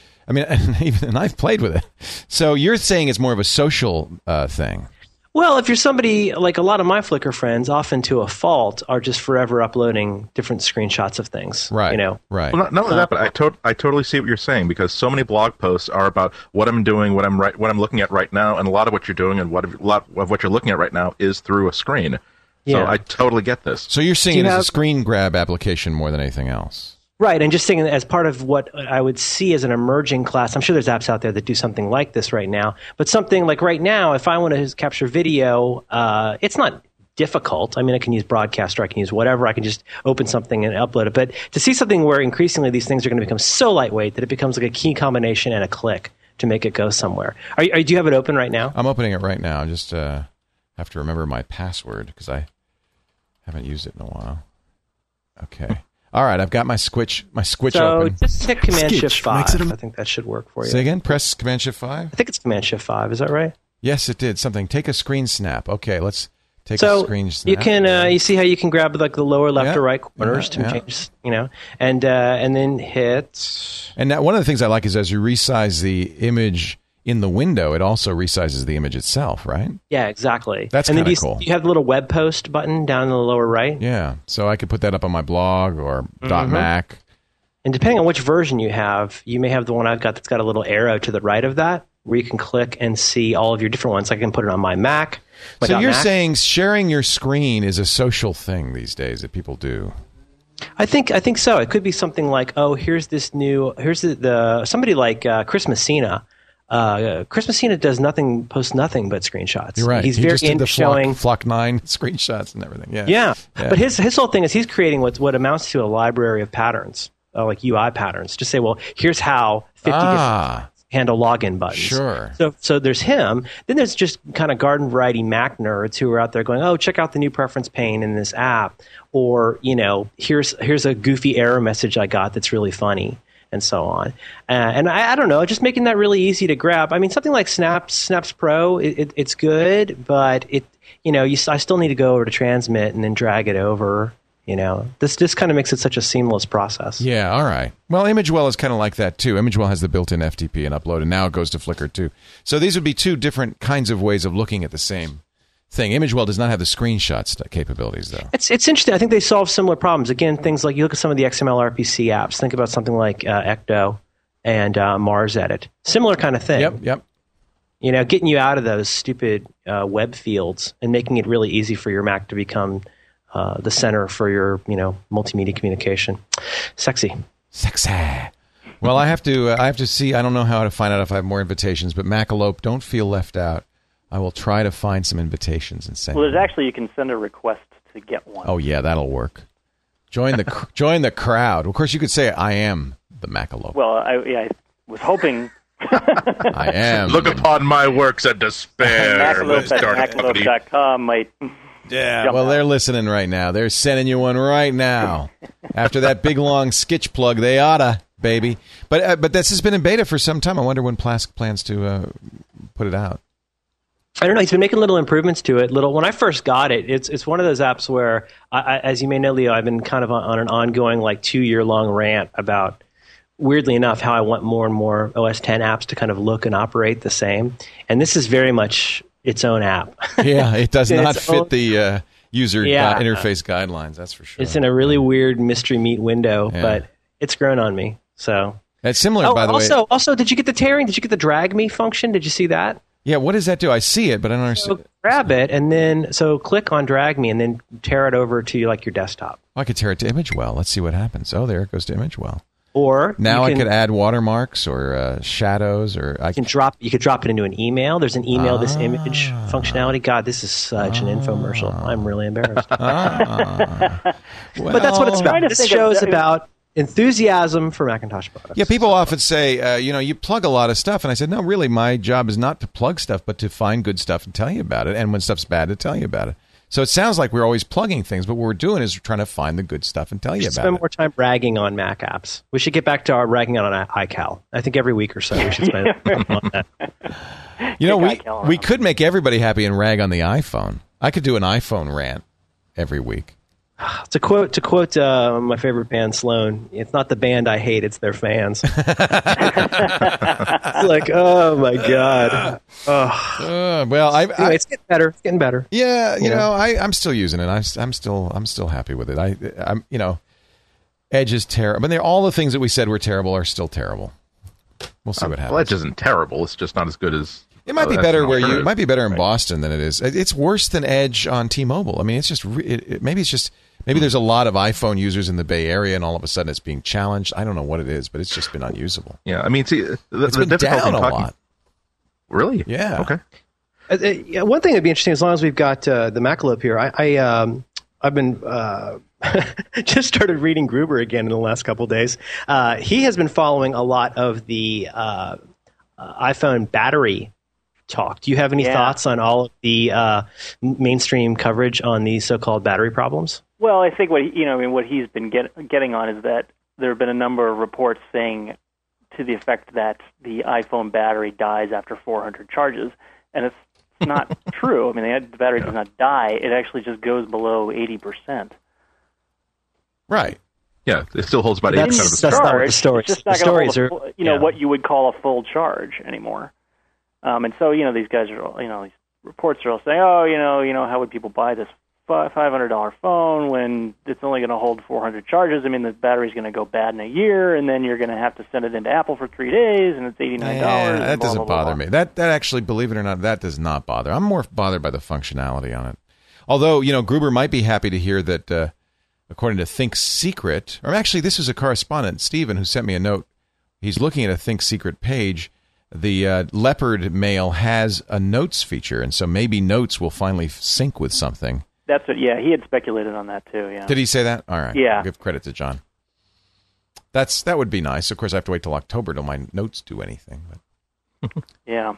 and I've played with it. So you're saying it's more of a social thing. Well, if you're somebody like a lot of my Flickr friends, often to a fault, are just forever uploading different screenshots of things. Right. Well, Right. not only that, but I totally see what you're saying, because so many blog posts are about what I'm doing, what I'm looking at right now, and a lot of what you're doing and a lot of what you're looking at right now is through a screen. So I totally get this. So you're seeing it as a screen grab application more than anything else. Right, and just saying as part of what I would see as an emerging class, I'm sure there's apps out there that do something like this right now, but something like right now, if I want to capture video, it's not difficult. I mean, I can use Broadcaster, I can use whatever, I can just open something and upload it. But to see something where increasingly these things are going to become so lightweight that it becomes like a key combination and a click to make it go somewhere. Do you have it open right now? I'm opening it right now. I just have to remember my password because I haven't used it in a while. Okay. All right, I've got my Squitch open. So just hit Command-Shift 5. I think that should work for you. Say again? Press Command-Shift 5? I think it's Command-Shift 5. Is that right? Yes, it did. Something. Take a screen snap. Okay, let's take a screen snap. You can you see how you can grab like the lower left or right corners to change, and then hit. And now one of the things I like is as you resize the image in the window, it also resizes the image itself, right? Yeah, exactly. That's kind of cool. You have the little web post button down in the lower right. Yeah, so I could put that up on my blog or .mac. And depending on which version you have, you may have the one I've got that's got a little arrow to the right of that, where you can click and see all of your different ones. I can put it on my Mac. So you're saying sharing your screen is a social thing these days that people do? I think so. It could be something like, here's the somebody like Chris Messina. Chris Messina posts nothing but screenshots. You're right. He's he very just did the showing Flock 9 screenshots and everything. Yeah. But his whole thing is he's creating what amounts to a library of patterns, like UI patterns. Just say, well, here's how 50 different handle login buttons. Sure. So there's him. Then there's just kind of garden variety Mac nerds who are out there going, check out the new preference pane in this app, or here's a goofy error message I got that's really funny, and so on. And I don't know, just making that really easy to grab. I mean, something like Snaps Pro, it's good, but I still need to go over to Transmit and then drag it over. This kind of makes it such a seamless process. Yeah, all right. Well, ImageWell is kind of like that, too. ImageWell has the built-in FTP and upload, and now it goes to Flickr, too. So these would be two different kinds of ways of looking at the same thing. ImageWell does not have the screenshots capabilities, though. It's interesting. I think they solve similar problems. Again, things like you look at some of the XML RPC apps. Think about something like Ecto and Mars Edit. Similar kind of thing. Yep. Getting you out of those stupid web fields and making it really easy for your Mac to become the center for your, multimedia communication. Sexy. Well, I have to see. I don't know how to find out if I have more invitations, but Macalope, don't feel left out. I will try to find some invitations and send. Well, there's actually you can send a request to get one. Oh yeah, that'll work. Join the crowd. Of course, you could say I am the Macalope. Well, I was hoping. I am. Look upon my works and despair. Macalope.com might. Yeah, well, they're listening right now. They're sending you one right now. After that big, long Skitch plug, they oughta, baby. But this has been in beta for some time. I wonder when Plask plans to put it out. I don't know. He's been making little improvements to it. When I first got it, it's one of those apps where, as you may know, Leo, I've been kind of on an ongoing 2-year-long rant about, weirdly enough, how I want more and more OS X apps to kind of look and operate the same. And this is very much its own app. Yeah, it does not fit the user interface guidelines, that's for sure. It's in a really weird mystery meat window, but it's grown on me. So that's similar, by the way. Also, did you get the tearing? Did you get the drag me function? Did you see that? Yeah, what does that do? I see it, but I don't understand. So grab it, and then click on drag me, and then tear it over to your desktop. I could tear it to ImageWell. Let's see what happens. Oh, there it goes to ImageWell. Or now I could add watermarks or shadows, or you could drop it into an email. There's an email this image functionality. God, this is such an infomercial. I'm really embarrassed. But that's what it's about. This show is about enthusiasm for Macintosh products. Yeah, people often say, you plug a lot of stuff, and I said, no, really, my job is not to plug stuff, but to find good stuff and tell you about it, and when stuff's bad, to tell you about it. So it sounds like we're always plugging things, but what we're doing is we're trying to find the good stuff and tell you about it. Spend more time ragging on Mac apps. We should get back to our ragging on iCal. I think every week or so we should spend on that. We could make everybody happy and rag on the iPhone. I could do an iPhone rant every week. To quote my favorite band, Sloan, it's not the band I hate, it's their fans. It's like, oh my god. It's getting better. It's getting better. Yeah, I'm still using it. I'm still happy with it. I'm Edge is terrible. But all the things that we said were terrible are still terrible. We'll see what happens. Well, Edge isn't terrible. It's just not as good as. It might be better it might be better in Boston than it is. It's worse than Edge on T-Mobile. I mean, it's just maybe there's a lot of iPhone users in the Bay Area, and all of a sudden it's being challenged. I don't know what it is, but it's just been unusable. Yeah, I mean, see, it's been down a lot. Really? Yeah. Okay. One thing that'd be interesting, as long as we've got the Macalope here, I've been just started reading Gruber again in the last couple of days. He has been following a lot of the iPhone battery talk. Do you have any thoughts on all of the mainstream coverage on these so-called battery problems? Well, I think what he's been getting on is that there have been a number of reports saying to the effect that the iPhone battery dies after 400 charges, and it's not true. I mean, the battery does not die; it actually just goes below 80%. Right. Yeah, it still holds about 80% of the That's not what the stories. It's just not going to hold what you would call a full charge anymore. And so, these guys are, these reports are all saying, how would people buy this $500 phone when it's only going to hold 400 charges? I mean, the battery's going to go bad in a year, and then you're going to have to send it into Apple for 3 days, and it's $89. Yeah, that doesn't bother me. That actually, believe it or not, that does not bother. I'm more bothered by the functionality on it. Although, Gruber might be happy to hear that, according to ThinkSecret, or actually, this is a correspondent, Stephen, who sent me a note. He's looking at a ThinkSecret page. The Leopard mail has a notes feature, and so maybe notes will finally sync with something. That's it. Yeah, he had speculated on that too. Yeah. Did he say that? All right. Yeah. I'll give credit to John. That would be nice. Of course, I have to wait till October till my notes do anything. But yeah.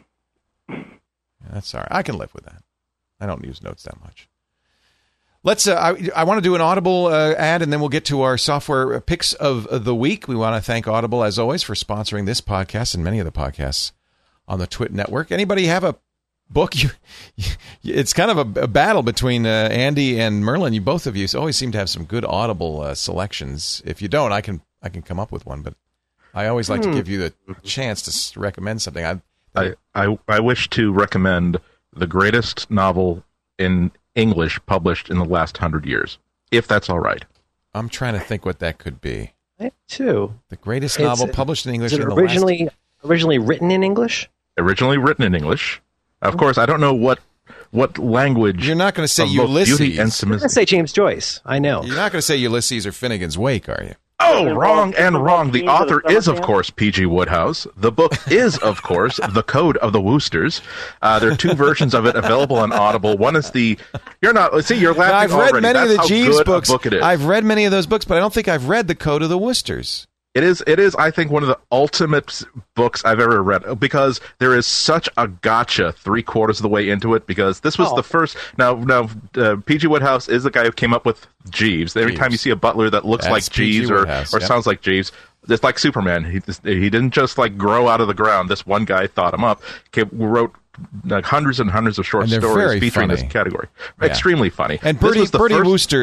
That's all right. I can live with that. I don't use notes that much. Let's. I want to do an Audible ad, and then we'll get to our software picks of the week. We want to thank Audible, as always, for sponsoring this podcast and many of the podcasts on the Twit Network. Anybody have a book? It's kind of a battle between Andy and Merlin. Both of you always seem to have some good Audible selections. If you don't, I can come up with one. But I always like to give you the chance to recommend something. I wish to recommend the greatest novel in English published in the last 100 years, if that's all right. I'm trying to think what that could be. I too. The greatest novel published in English. Is it originally written in English? Originally written in English. Of course, I don't know what language. You're not going to say Ulysses. Beauty and I'm going to say James Joyce. I know. You're not going to say Ulysses or Finnegan's Wake, are you? Oh, wrong and wrong. The author is, of course, P.G. Wodehouse. The book is, of course, The Code of the Woosters. There are two versions of it available on Audible. One is the... You're laughing I've read already. Many That's of the Jeeves books. Book it is. I've read many of those books, but I don't think I've read The Code of the Woosters. It is, I think, one of the ultimate books I've ever read, because there is such a gotcha 3/4 of the way into it, because this was the first... Now, P.G. Wodehouse is the guy who came up with Jeeves. Every time you see a butler that looks like Jeeves or sounds like Jeeves, it's like Superman. He didn't just grow out of the ground. This one guy thought him up, wrote hundreds and hundreds of short stories featuring this category. Yeah. Extremely funny. And Bertie Wooster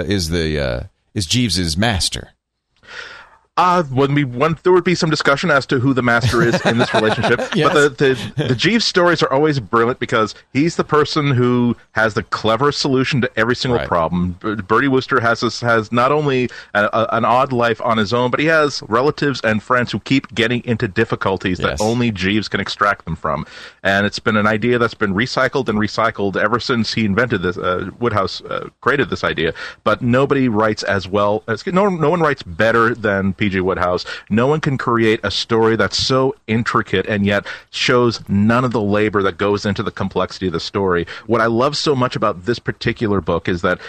is Jeeves's master. There would be some discussion as to who the master is in this relationship. Yes. But the Jeeves stories are always brilliant because he's the person who has the cleverest solution to every single problem. Bertie Wooster has not only an odd life on his own, but he has relatives and friends who keep getting into difficulties that only Jeeves can extract them from. And it's been an idea that's been recycled and recycled ever since he invented this. Wodehouse created this idea, but nobody writes as well. No one writes better than P.G. Wodehouse. No one can create a story that's so intricate and yet shows none of the labor that goes into the complexity of the story. What I love so much about this particular book is that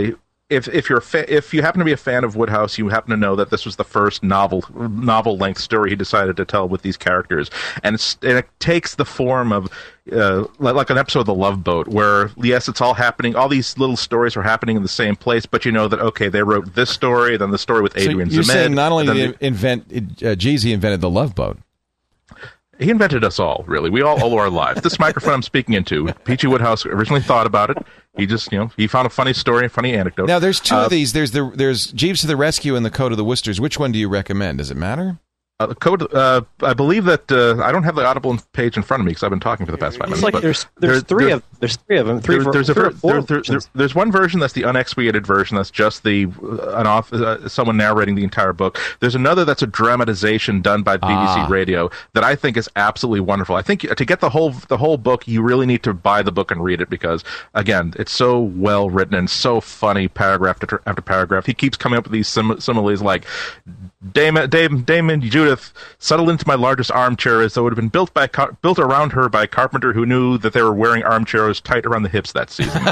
if you happen to be a fan of Wodehouse, you happen to know that this was the first novel-length story he decided to tell with these characters, and it takes the form of like an episode of The Love Boat, where yes, it's all happening. All these little stories are happening in the same place, but you know that okay, they wrote this story, then the story with Adrian Zmed. You're saying not only did he invented The Love Boat. He invented us all, really. We all owe our lives. This microphone I'm speaking into, P.G. Wodehouse originally thought about it. He just, he found a funny story, a funny anecdote. Now, there's two of these. There's Jeeves to the Rescue and The Code of the Woosters. Which one do you recommend? Does it matter? The code. I believe that I don't have the Audible page in front of me because I've been talking for the past 5 minutes. Like there's three of them. There's one version that's the unexpiated version. That's just someone narrating the entire book. There's another that's a dramatization done by BBC Radio that I think is absolutely wonderful. I think to get the whole book, you really need to buy the book and read it because again, it's so well written and so funny, paragraph after paragraph. He keeps coming up with these similes like Damon Judith Judith settled into my largest armchair as though it had been built around her by a carpenter who knew that they were wearing armchairs tight around the hips that season.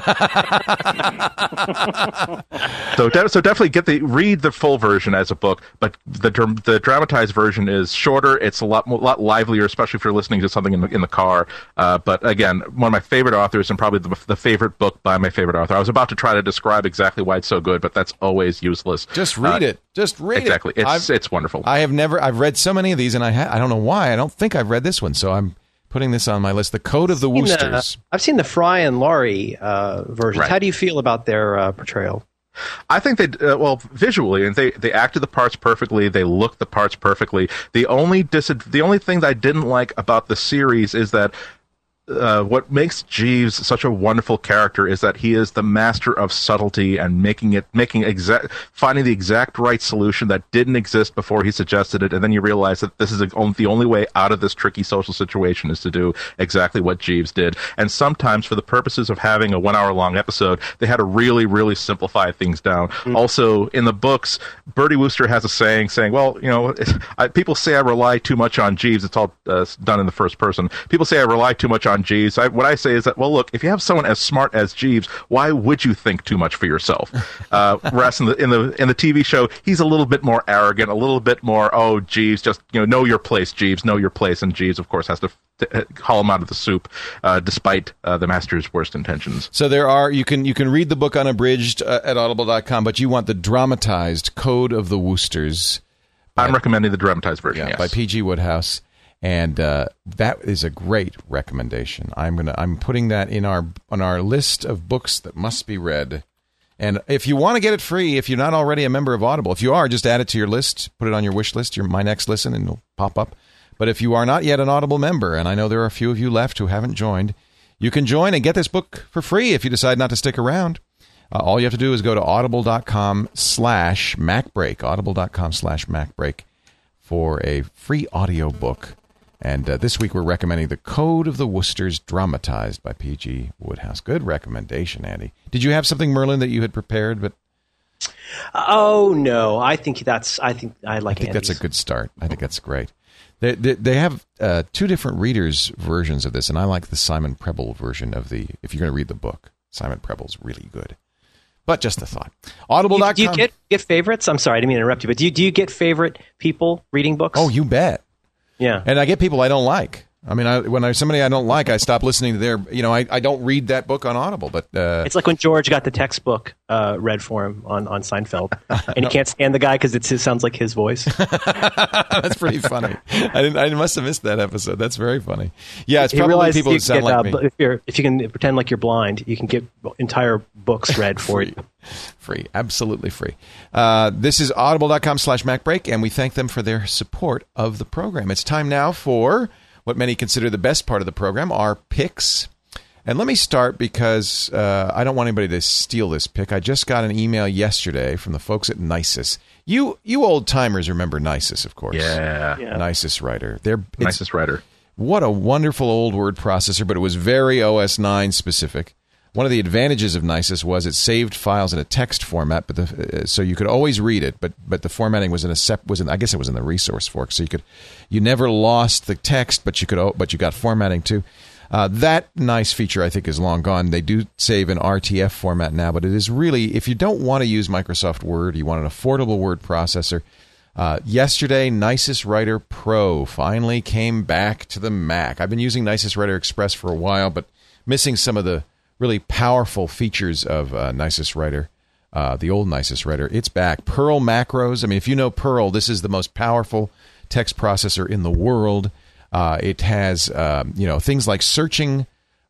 So definitely read the full version as a book, but the dramatized version is shorter. It's a lot livelier, especially if you're listening to something in the car. But again, one of my favorite authors and probably the favorite book by my favorite author. I was about to try to describe exactly why it's so good, but that's always useless. Just read it. Just read exactly. it. It's wonderful. I've read so many of these, and I don't know why. I don't think I've read this one, so I'm putting this on my list. The Code of the Woosters. I've seen the Fry and Laurie versions. Right. How do you feel about their portrayal? I think they visually, and they acted the parts perfectly. They looked the parts perfectly. The only thing that I didn't like about the series is that what makes Jeeves such a wonderful character is that he is the master of subtlety and finding the exact right solution that didn't exist before he suggested it, and then you realize that this is the only way out of this tricky social situation is to do exactly what Jeeves did. And sometimes, for the purposes of having a 1 hour long episode, they had to really, really simplify things down. Also, in the books, Bertie Wooster has a saying, well, people say I rely too much on Jeeves. It's all done in the first person. People say I rely too much on Jeeves. What I say is that, well, look, if you have someone as smart as Jeeves, why would you think too much for yourself? Whereas in the TV show, he's a little bit more arrogant, a little bit more, oh, Jeeves, just know your place, Jeeves, know your place, and Jeeves, of course, has to haul him out of the soup, despite the master's worst intentions. So you can read the book unabridged at audible.com, but you want the dramatized Code of the Woosters. I'm recommending the dramatized version, yes. By P.G. Woodhouse. And that is a great recommendation. I'm putting that on our list of books that must be read. And if you want to get it free, if you're not already a member of Audible, if you are, just add it to your list, put it on your wish list, my next listen, and it'll pop up. But if you are not yet an Audible member, and I know there are a few of you left who haven't joined, you can join and get this book for free if you decide not to stick around. All you have to do is go to audible.com/MacBreak, audible.com/MacBreak for a free audio book. And this week we're recommending The Code of the Woosters, dramatized by P.G. Woodhouse. Good recommendation, Andy. Did you have something, Merlin, that you had prepared? But oh no, I think I like. I think that's a good start. I think that's great. They have two different readers' versions of this, and I like the Simon Preble version of the. If you're going to read the book, Simon Preble's really good. But just a thought. Audible.com. Do you get favorites? I'm sorry, I didn't mean to interrupt you, but do you get favorite people reading books? Oh, you bet. Yeah. And I get people I don't like. I mean, when somebody I don't like, I stop listening to their, I don't read that book on Audible. But it's like when George got the textbook read for him on Seinfeld, and he can't stand the guy because it sounds like his voice. That's pretty funny. I must have missed that episode. That's very funny. Yeah, it's probably people who sound like me. If you can pretend like you're blind, you can get entire books read for you. Free. Absolutely free. This is audible.com/MacBreak, and we thank them for their support of the program. It's time now for what many consider the best part of the program, our picks. And let me start because I don't want anybody to steal this pick. I just got an email yesterday from the folks at Nisus. You old-timers remember Nisus, of course. Yeah. Nisus Writer. Nisus Writer. What a wonderful old word processor, but it was very OS 9 specific. One of the advantages of Nisus was it saved files in a text format, but so you could always read it. But the formatting was I guess it was in the resource fork, so you never lost the text, but you got formatting too. That nice feature I think is long gone. They do save in RTF format now, but it is really, if you don't want to use Microsoft Word, you want an affordable word processor. Yesterday, Nisus Writer Pro finally came back to the Mac. I've been using Nisus Writer Express for a while, but missing some of the really powerful features of Nisus Writer, the old Nisus Writer. It's back. Perl macros. I mean, if you know Perl, this is the most powerful text processor in the world. It has things like searching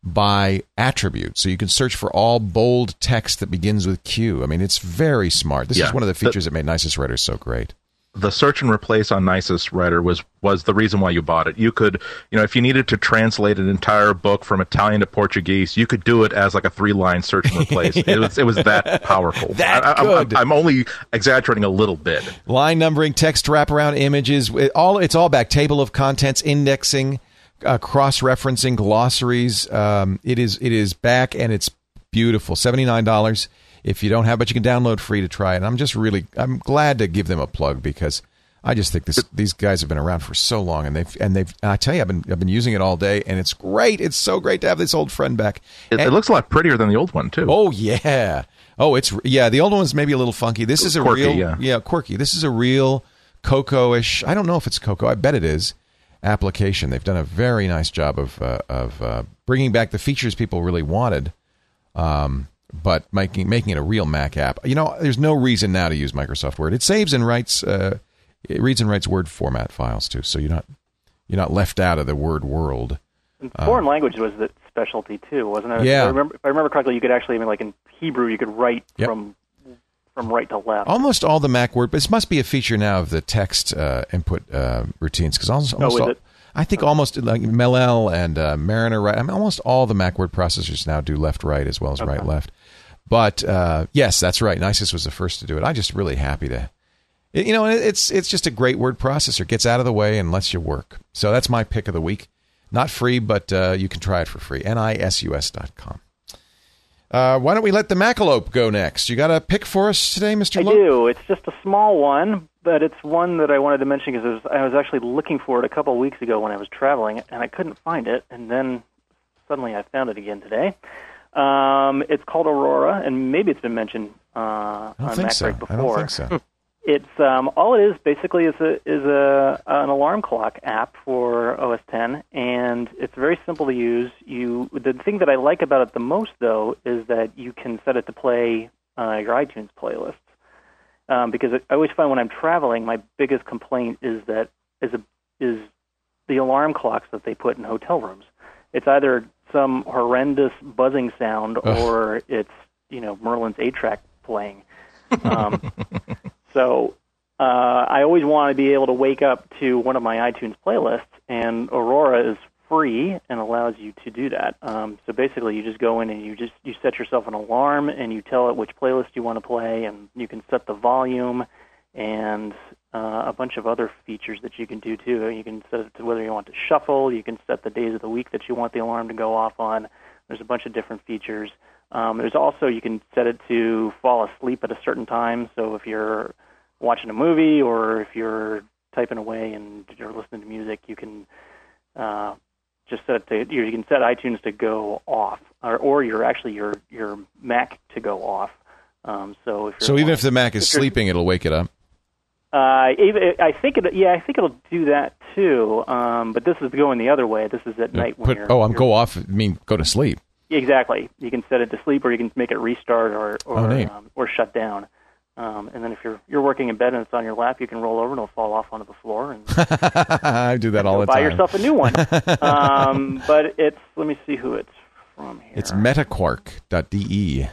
by attribute, so you can search for all bold text that begins with Q. I mean, it's very smart. This is one of the features that made Nisus Writer so great. The search and replace on Nisus Writer was the reason why you bought it. You could, if you needed to translate an entire book from Italian to Portuguese, you could do it as like a 3-line search and replace. It was that powerful. Good. I'm only exaggerating a little bit. Line numbering, text wraparound, images, it's all back. Table of contents, indexing, cross-referencing, glossaries. It is back, and it's beautiful. $79. If you don't have, but you can download free to try it. And I'm glad to give them a plug because I just think these guys have been around for so long, and they've. I tell you, I've been using it all day, and it's great. It's so great to have this old friend back. It looks a lot prettier than the old one too. Oh yeah. Oh, the old one's maybe a little funky. This is a quirky, real, quirky. This is a real Cocoa-ish. I don't know if it's Cocoa. I bet it is. Application. They've done a very nice job of bringing back the features people really wanted, but making it a real Mac app. There's no reason now to use Microsoft Word. It saves and writes. It reads and writes Word format files too, so you're not left out of the Word world. And foreign language was the specialty too, wasn't it? Yeah. If I remember correctly, you could actually, like in Hebrew, you could write from right to left. Almost all the Mac Word, but this must be a feature now of the text input routines, because I think almost like Melel and Mariner, right? Almost all the Mac Word processors now do left-right as well as right-left. But yes, that's right. Nicest was the first to do it. I'm just really happy to. It's just a great word processor. Gets out of the way and lets you work. So that's my pick of the week. Not free, but you can try it for free. NISUS.com. Why don't we let the Macalope go next? You got a pick for us today, Mr. Lope? I do. It's just a small one, but it's one that I wanted to mention because I was actually looking for it a couple of weeks ago when I was traveling, and I couldn't find it, and then suddenly I found it again today. It's called Aurora, and maybe it's been mentioned on MacBreak before. I don't think so. It's all it is basically is an alarm clock app for OS X, and it's very simple to use. The thing that I like about it the most, though, is that you can set it to play your iTunes playlists. Because I always find when I'm traveling, my biggest complaint is the alarm clocks that they put in hotel rooms. It's either some horrendous buzzing sound or it's Merlin's 8-track playing. So I always want to be able to wake up to one of my iTunes playlists, and Aurora is free and allows you to do that. So basically, you just go in and you set yourself an alarm, and you tell it which playlist you want to play, and you can set the volume and a bunch of other features that you can do too. You can set it to whether you want to shuffle. You can set the days of the week that you want the alarm to go off on. There's a bunch of different features. There's also, you can set it to fall asleep at a certain time. So if you're watching a movie or if you're typing away and you're listening to music, you can just set it to, you can set iTunes to go off, or your Mac to go off. So even if the Mac is sleeping, it'll wake it up. I think it'll do that too. But this is going the other way. This is at night when go off. I mean, go to sleep. Exactly. You can set it to sleep, or you can make it restart or shut down. And then if you're working in bed and it's on your lap, you can roll over and it'll fall off onto the floor. And I do that all the time. Buy yourself a new one. But let me see who it's from here. It's metaquark.de.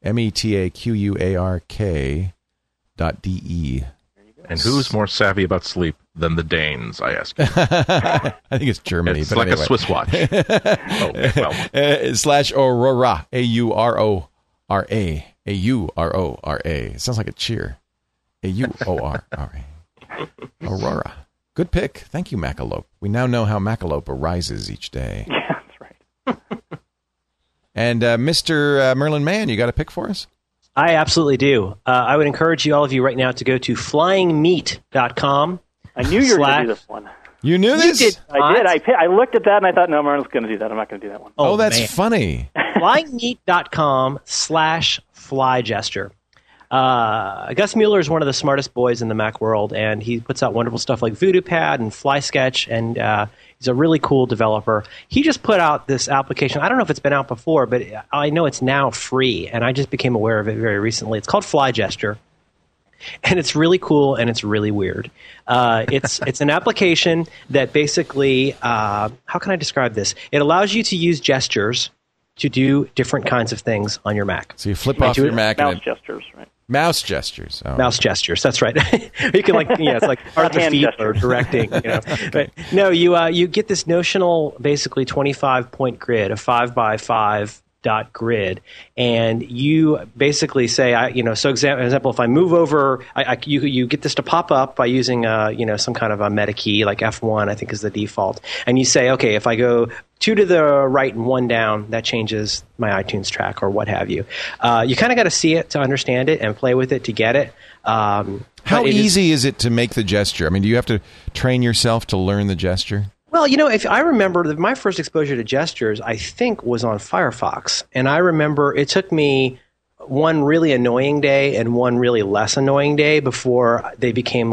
METAQUARK.de. And who's more savvy about sleep than the Danes, I ask you? I think it's Germany. It's but like anyway. a Swiss watch. / Aurora. AURORA. AURORA. It sounds like a cheer. AUORRA. Aurora. Good pick. Thank you, Macalope. We now know how Macalope arises each day. Yeah, that's right. And Mr. Merlin Mann, you got a pick for us? I absolutely do. I would encourage all of you right now to go to flyingmeat.com. I knew you were going to do this one. You knew this? You did. I did. I looked at that and I thought, no, Merlin's going to do that. I'm not going to do that one. Oh, that's funny. Flyingmeat.com/flygesture. Gus Mueller is one of the smartest boys in the Mac world, and he puts out wonderful stuff like VoodooPad and FlySketch, and he's a really cool developer. He just put out this application. I don't know if it's been out before, but I know it's now free, and I just became aware of it very recently. It's called FlyGesture, and it's really cool, and it's really weird. It's an application that basically, how can I describe this? It allows you to use gestures to do different kinds of things on your Mac. So you flip off your Mac. Mouse gestures, right? Mouse gestures. Oh. Mouse gestures. That's right. You can it's like hard to feed or directing. But no, you get this notional, basically 25-point grid, a 5x5 dot grid, and you basically say, example, if I move over, you get this to pop up by using some kind of a meta key like F1, I think is the default, and you say, okay, if I go 2 to the right and 1 down, that changes my iTunes track or what have you. You kind of got to see it to understand it and play with it to get it. How How easy is it to make the gesture? I mean, do you have to train yourself to learn the gesture? Well, if I remember that my first exposure to gestures, I think, was on Firefox. And I remember it took me one really annoying day and one really less annoying day before they became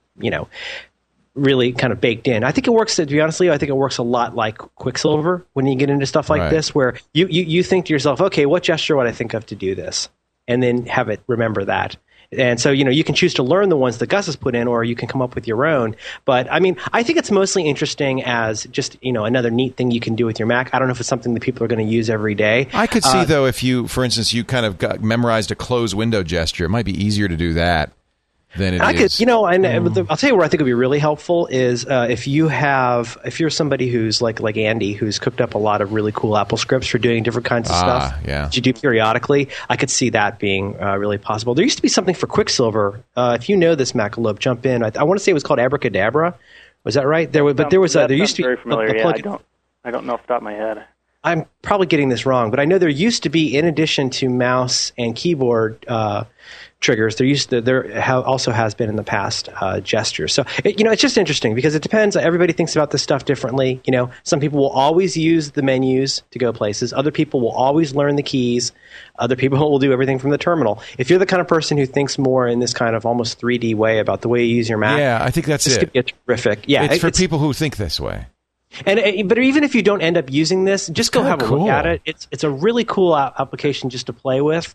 really kind of baked in. I think it works, to be honest with you, I think it works a lot like Quicksilver when you get into stuff like this, where you think to yourself, okay, what gesture would I think of to do this? And then have it remember that. And so, you can choose to learn the ones that Gus has put in, or you can come up with your own. But I mean, I think it's mostly interesting as just, another neat thing you can do with your Mac. I don't know if it's something that people are going to use every day. I could see, though, if you, for instance, you kind of memorized a close window gesture, it might be easier to do that than it is. I'll tell you where I think would be really helpful is if you're somebody who's like Andy, who's cooked up a lot of really cool Apple scripts for doing different kinds of stuff that you do periodically. I could see that being really possible. There used to be something for Quicksilver. If you know this, Macalope, jump in. I want to say it was called Abracadabra. Was that right? There used to be very familiar. I don't know off the top of my head. I'm probably getting this wrong, but I know there used to be, in addition to mouse and keyboard triggers, there also has been in the past gestures. So it's just interesting because it depends. Everybody thinks about this stuff differently. Some people will always use the menus to go places. Other people will always learn the keys. Other people will do everything from the terminal. If you're the kind of person who thinks more in this kind of almost 3D way about the way you use your Mac, I think that's this could be terrific. Yeah, it's for people who think this way. But even if you don't end up using this, just go have a look at it. It's a really cool application just to play with,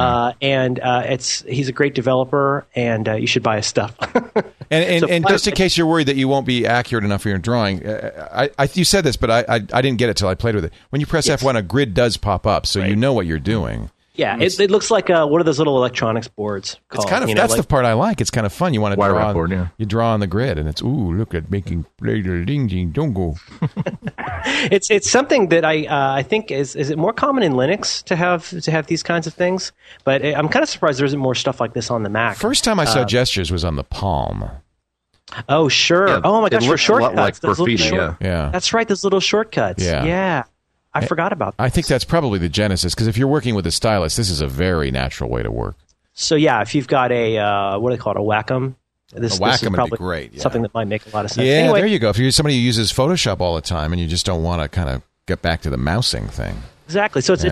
he's a great developer, and you should buy his stuff. and just in case you're worried that you won't be accurate enough for your drawing, you said this, but I didn't get it till I played with it. When you press F1, a grid does pop up, so you know what you're doing. Yeah, it looks like one of those little electronics boards. It's kind of that's the part I like. It's kind of fun. You want to draw board, you draw on the grid, and it's look at making ding ding dongo. It's something that I think is it more common in Linux to have these kinds of things, but I'm kind of surprised there isn't more stuff like this on the Mac. First time I saw gestures was on the Palm. Oh sure! Yeah, oh my gosh! For shortcuts, like graffiti. Yeah, that's right. Those little shortcuts. Yeah. I forgot about that. I think that's probably the genesis, because if you're working with a stylus, this is a very natural way to work. So, if you've got a, what do they call it, a Wacom? This is probably would be great. Yeah. Something that might make a lot of sense. Yeah, anyway, there you go. If you're somebody who uses Photoshop all the time and you just don't want to kind of get back to the mousing thing. Exactly. So it's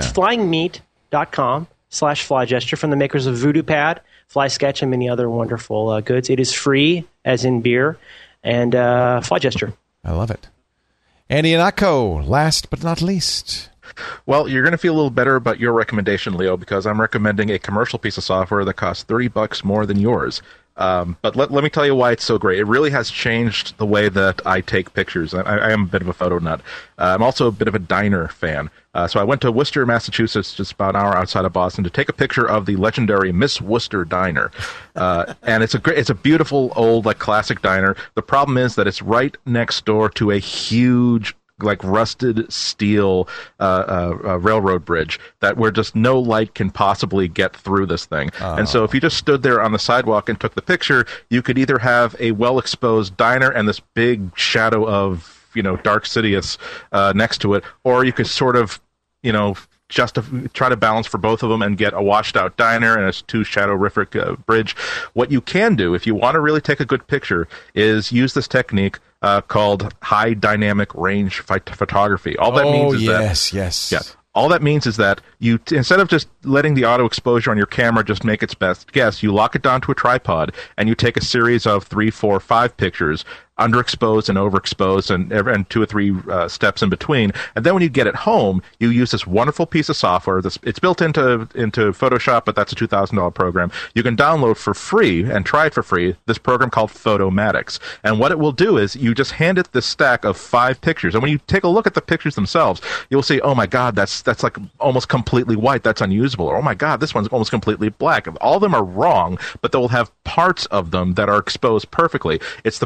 flyingmeat.com/flygesture from the makers of Voodoo Pad, FlySketch, and many other wonderful goods. It is free, as in beer, and FlyGesture. I love it. Andy Ihnatko, last but not least. Well, you're going to feel a little better about your recommendation, Leo, because I'm recommending a commercial piece of software that costs $30 more than yours. But let me tell you why it's so great. It really has changed the way that I take pictures. I am a bit of a photo nut. I'm also a bit of a diner fan. So I went to Worcester, Massachusetts, just about an hour outside of Boston, to take a picture of the legendary Miss Worcester Diner. And it's a beautiful old classic diner. The problem is that it's right next door to a huge rusted steel railroad bridge where just no light can possibly get through this thing. And so if you just stood there on the sidewalk and took the picture, you could either have a well-exposed diner and this big shadow of Dark Sidious next to it, or you could sort of try to balance for both of them and get a washed-out diner and a two-shadow-rific bridge. What you can do, if you want to really take a good picture, is use this technique called high dynamic range photography. All that means is yes. All that means is that you, instead of just letting the auto exposure on your camera just make its best guess, you lock it down to a tripod and you take a series of 3, 4, 5 pictures, underexposed and overexposed, and 2 or 3 steps in between. And then when you get it home, you use this wonderful piece of software. It's built into Photoshop, but that's a $2,000 program. You can download for free and try it for free this program called Photomatics. And what it will do is you just hand it this stack of 5 pictures. And when you take a look at the pictures themselves, you'll see, oh my God, that's like almost completely white. That's unusable. Or, oh my God, this one's almost completely black. All of them are wrong, but they'll have parts of them that are exposed perfectly. It's the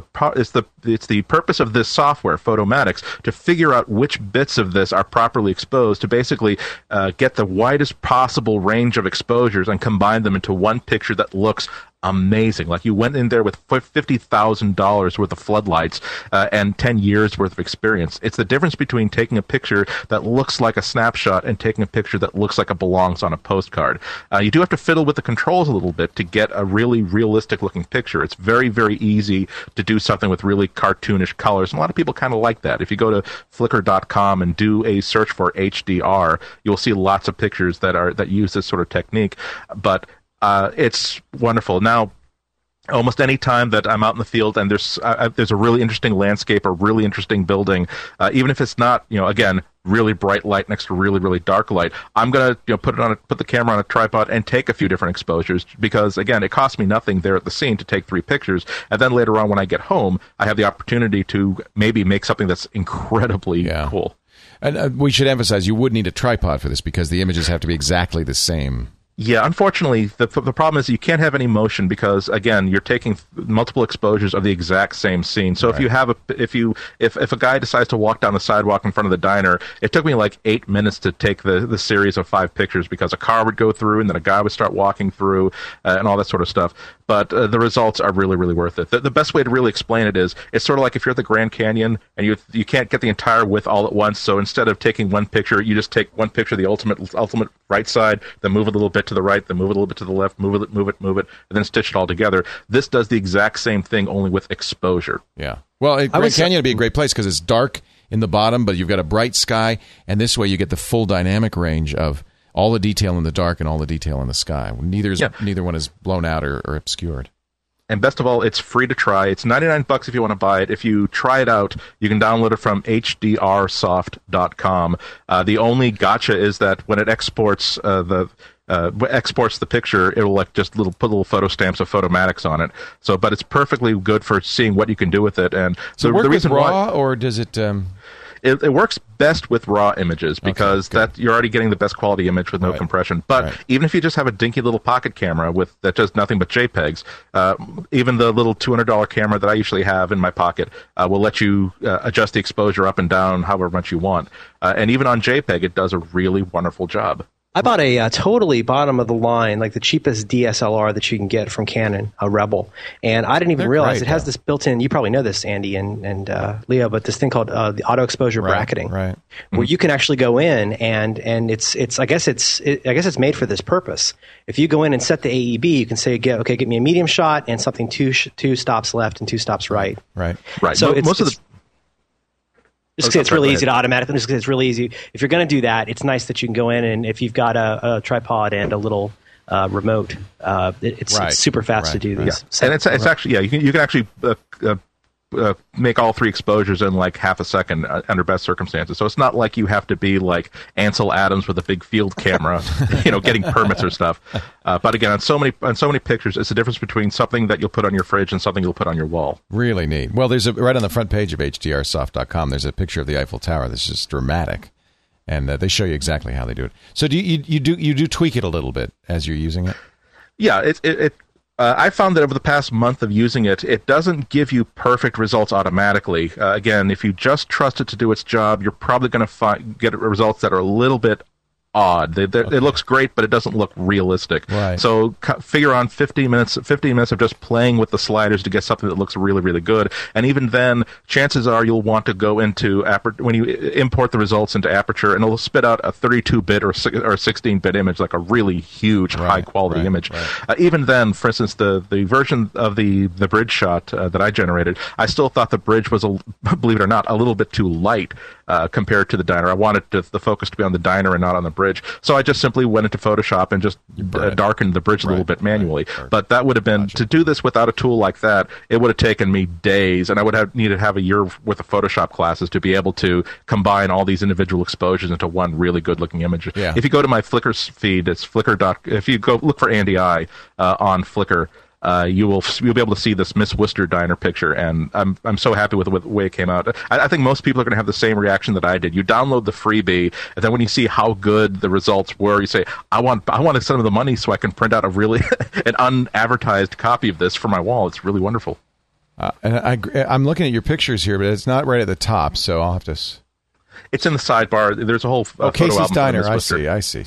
purpose of this software, Photomatics, to figure out which bits of this are properly exposed, to basically get the widest possible range of exposures and combine them into one picture that looks amazing. Like you went in there with $50,000 worth of floodlights and 10 years worth of experience. It's the difference between taking a picture that looks like a snapshot and taking a picture that looks like it belongs on a postcard. You do have to fiddle with the controls a little bit to get a really realistic looking picture. It's very, very easy to do something with really cartoonish colors, and a lot of people kind of like that. If you go to Flickr.com and do a search for HDR, you'll see lots of pictures that use this sort of technique. But it's wonderful. Now, almost any time that I'm out in the field and there's a really interesting landscape or really interesting building, even if it's not, again, really bright light next to really, really dark light, I'm gonna put the camera on a tripod and take a few different exposures, because again, it costs me nothing there at the scene to take 3 pictures, and then later on when I get home, I have the opportunity to maybe make something that's incredibly cool. And we should emphasize, you would need a tripod for this because the images have to be exactly the same. Yeah, unfortunately, the problem is you can't have any motion because, again, you're taking multiple exposures of the exact same scene. So if a guy decides to walk down the sidewalk in front of the diner, it took me like 8 minutes to take the series of 5 pictures, because a car would go through and then a guy would start walking through and all that sort of stuff. But the results are really, really worth it. The best way to really explain it is, it's sort of like if you're at the Grand Canyon and you can't get the entire width all at once. So instead of taking one picture, you just take one picture, the ultimate right side, then move it a little bit to the right, then move it a little bit to the left, move it, and then stitch it all together. This does the exact same thing, only with exposure. Yeah. Well, Grand Canyon would be a great place because it's dark in the bottom, but you've got a bright sky, and this way you get the full dynamic range of all the detail in the dark and all the detail in the sky. Neither one is blown out or obscured. And best of all, it's free to try. It's $99 if you want to buy it. If you try it out, you can download it from hdrsoft.com. The only gotcha is that when it exports the picture, it will just put little photo stamps of Photomatics on it. So, but it's perfectly good for seeing what you can do with it. And so, the reason with RAW, or does it? It works best with raw images because that you're already getting the best quality image with no compression. But even if you just have a dinky little pocket camera that does nothing but JPEGs, even the little $200 camera that I usually have in my pocket will let you adjust the exposure up and down however much you want. And even on JPEG, it does a really wonderful job. I bought a totally bottom of the line, like the cheapest DSLR that you can get from Canon, a Rebel, and I didn't even realize it has this built-in. You probably know this, Andy and Leo, but this thing called the auto exposure bracketing, where you can actually go in and it's I guess it's made for this purpose. If you go in and set the AEB, you can say, get me a medium shot and something two stops left and 2 stops right. Right. So it's really easy to automatically. It's really easy. If you're going to do that, it's nice that you can go in, and if you've got a tripod and a little remote, it's super fast to do these. Yeah. And it's actually you can actually make all 3 exposures in like half a second under best circumstances. So it's not like you have to be like Ansel Adams with a big field camera, getting permits or stuff. But again, on so many pictures, it's the difference between something that you'll put on your fridge and something you'll put on your wall. Really neat. Well, there's right on the front page of hdrsoft.com, there's a picture of the Eiffel Tower that's just dramatic, and they show you exactly how they do it. So do you do tweak it a little bit as you're using it? Yeah, I found that over the past month of using it, it doesn't give you perfect results automatically. Again, if you just trust it to do its job, you're probably going to get results that are a little bit odd. It looks great, but it doesn't look realistic. Right. So figure on 15 minutes of just playing with the sliders to get something that looks really, really good. And even then, chances are you'll want to go into when you import the results into Aperture, and it'll spit out a 32-bit or 16-bit image, like a really huge, high-quality image. Right. Even then, for instance, the version of the bridge shot that I generated, I still thought the bridge was, believe it or not, a little bit too light compared to the diner. I wanted the focus to be on the diner and not on the bridge. So I just simply went into Photoshop and just darkened the bridge a little bit manually. But that would have been, to do this without a tool like that, it would have taken me days, and I would have needed to have a year worth of Photoshop classes to be able to combine all these individual exposures into one really good looking image. Yeah. If you go to my Flickr feed, it's Flickr. If you go look for Andy I on Flickr, you'll be able to see this Miss Worcester diner picture, and I'm so happy with the way it came out. I think most people are going to have the same reaction that I did. You download the freebie, and then when you see how good the results were, you say, I want to send them the money so I can print out an unadvertised copy of this for my wall. It's really wonderful. And I'm looking at your pictures here, but it's not right at the top, so I'll have to... It's in the sidebar. There's a whole Casey's Diner. I see.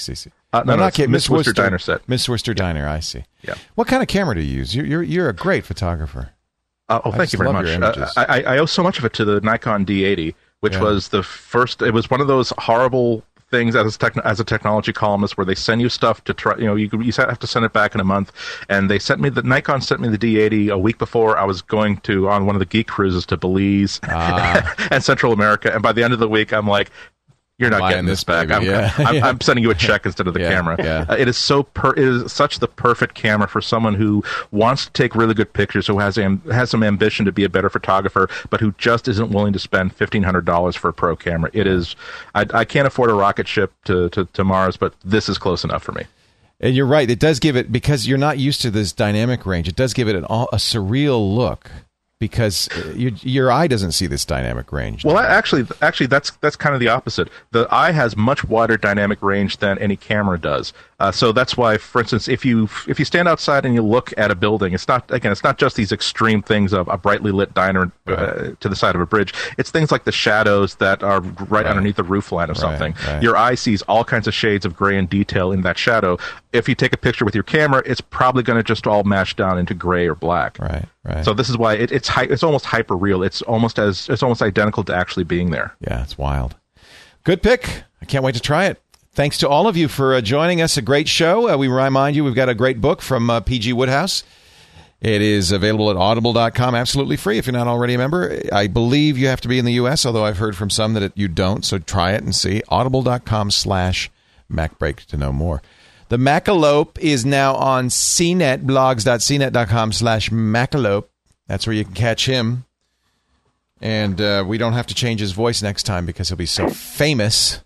No, not Kate. Miss Worcester Diner set. Miss Worcester Diner. I see. Yeah. What kind of camera do you use? You're a great photographer. Thank you very much. I owe so much of it to the Nikon D80, which was the first. It was one of those horrible things as a technology columnist where they send you stuff to try. You have to send it back in a month, and Nikon sent me the D80 a week before I was going on one of the geek cruises to Belize and Central America, and by the end of the week, I'm like, you're not getting this back. I'm sending you a check instead of the camera. Yeah. It is it is such the perfect camera for someone who wants to take really good pictures, who has some ambition to be a better photographer, but who just isn't willing to spend $1,500 for a pro camera. It is. I can't afford a rocket ship to Mars, but this is close enough for me. And you're right. It does give it, because you're not used to this dynamic range, it does give it a surreal look. Because your eye doesn't see this dynamic range. Well, actually, that's kind of the opposite. The eye has much wider dynamic range than any camera does. So that's why, for instance, if you stand outside and you look at a building, it's not just these extreme things of a brightly lit diner to the side of a bridge. It's things like the shadows that are right underneath the roof line of something. Right. Your eye sees all kinds of shades of gray and detail in that shadow. If you take a picture with your camera, it's probably going to just all mash down into gray or black. Right. So this is why it's almost hyper real. It's almost identical to actually being there. Yeah, it's wild. Good pick. I can't wait to try it. Thanks to all of you for joining us. A great show. We remind you we've got a great book from P.G. Wodehouse. It is available at audible.com, absolutely free if you're not already a member. I believe you have to be in the U.S., although I've heard from some that you don't, so try it and see. Audible.com/MacBreak to know more. The Macalope is now on CNET, blogs.cnet.com/Macalope. That's where you can catch him. And we don't have to change his voice next time because he'll be so famous.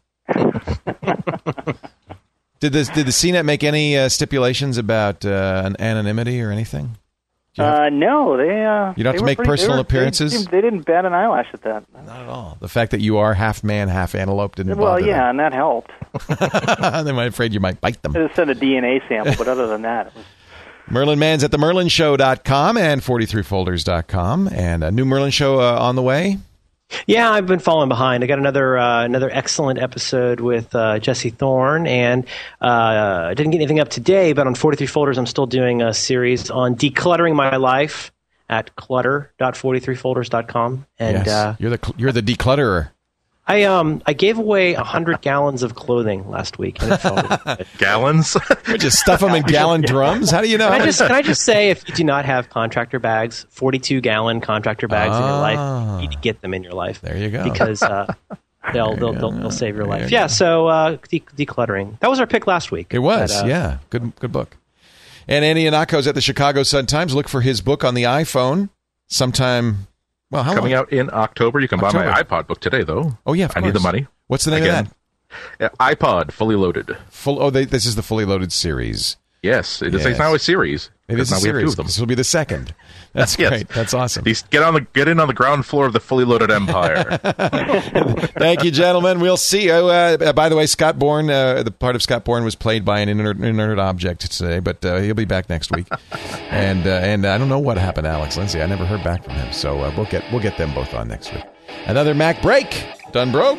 Did the CNET make any stipulations about an anonymity or anything? No, they. You don't have to make personal appearances. They didn't bat an eyelash at that. Not at all. The fact that you are half man, half antelope didn't bother them. And that helped. They might afraid you might bite them. They sent a DNA sample, but other than that, it was. Merlin Mann's at themerlinshow.com and 43folders.com, and a new Merlin show on the way. Yeah, I've been falling behind. I got another excellent episode with Jesse Thorne, and I didn't get anything up today, but on 43 Folders, I'm still doing a series on decluttering my life at clutter.43folders.com. And yes, you're the declutterer. I gave away 100 gallons of clothing last week. And it felt good. Gallons? We just stuff them in gallon drums? How do you know? Can I just say, if you do not have contractor bags, 42-gallon contractor bags in your life, you need to get them in your life. There you go. Because they'll save your life. Yeah, so decluttering. That was our pick last week. It was, yeah. Good book. And Andy Anako's at the Chicago Sun-Times. Look for his book on the iPhone sometime... Well, coming out in October. You can buy my iPod book today, though. Oh, yeah, of course. I need the money. What's the name of that? iPod, fully loaded. This is the fully loaded series. Yes, it's now a series. It is a series. We have two of them. This will be the second. That's great. That's awesome. Get in on the ground floor of the fully loaded empire. Thank you, gentlemen. We'll see you. By the way, Scott Bourne, the part of Scott Bourne was played by an inert object today, but he'll be back next week. And I don't know what happened to Alex Lindsay. I never heard back from him. So we'll get them both on next week. Another Mac break. Done broke.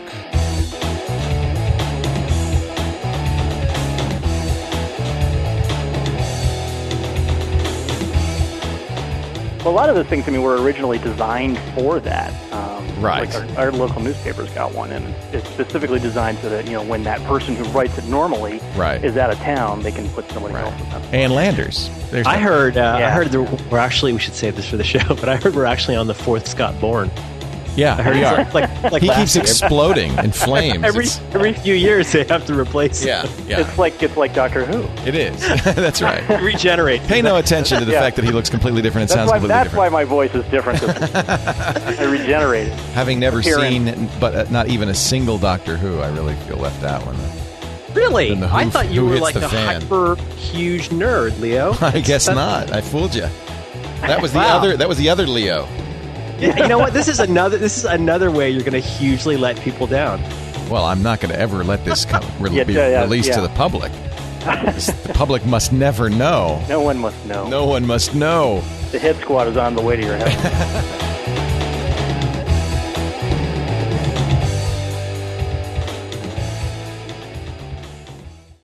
Well, a lot of those things, were originally designed for that. Right. Like our local newspaper's got one, and it's specifically designed so that, when that person who writes it normally is out of town, they can put somebody else in that. And Landers. I heard we're actually, we should save this for the show, but I heard we're actually on the 4th Scott Bourne. Yeah, I heard we are. Like he keeps exploding in flames. Every few years they have to replace him. Yeah. It's like Doctor Who. It is. That's right. Regenerate. Pay no attention to the fact that he looks completely different and sounds completely different. That's why my voice is different. I regenerated. Having never seen, but not even a single Doctor Who, I really feel left out when. Really? I thought you were like a hyper huge nerd, Leo. I guess not. I fooled you. That was the other. That was the other Leo. You know what? This is another way you're going to hugely let people down. Well, I'm not going to ever let this be released to the public. The public must never know. No one must know. No one must know. The hit squad is on the way to your house.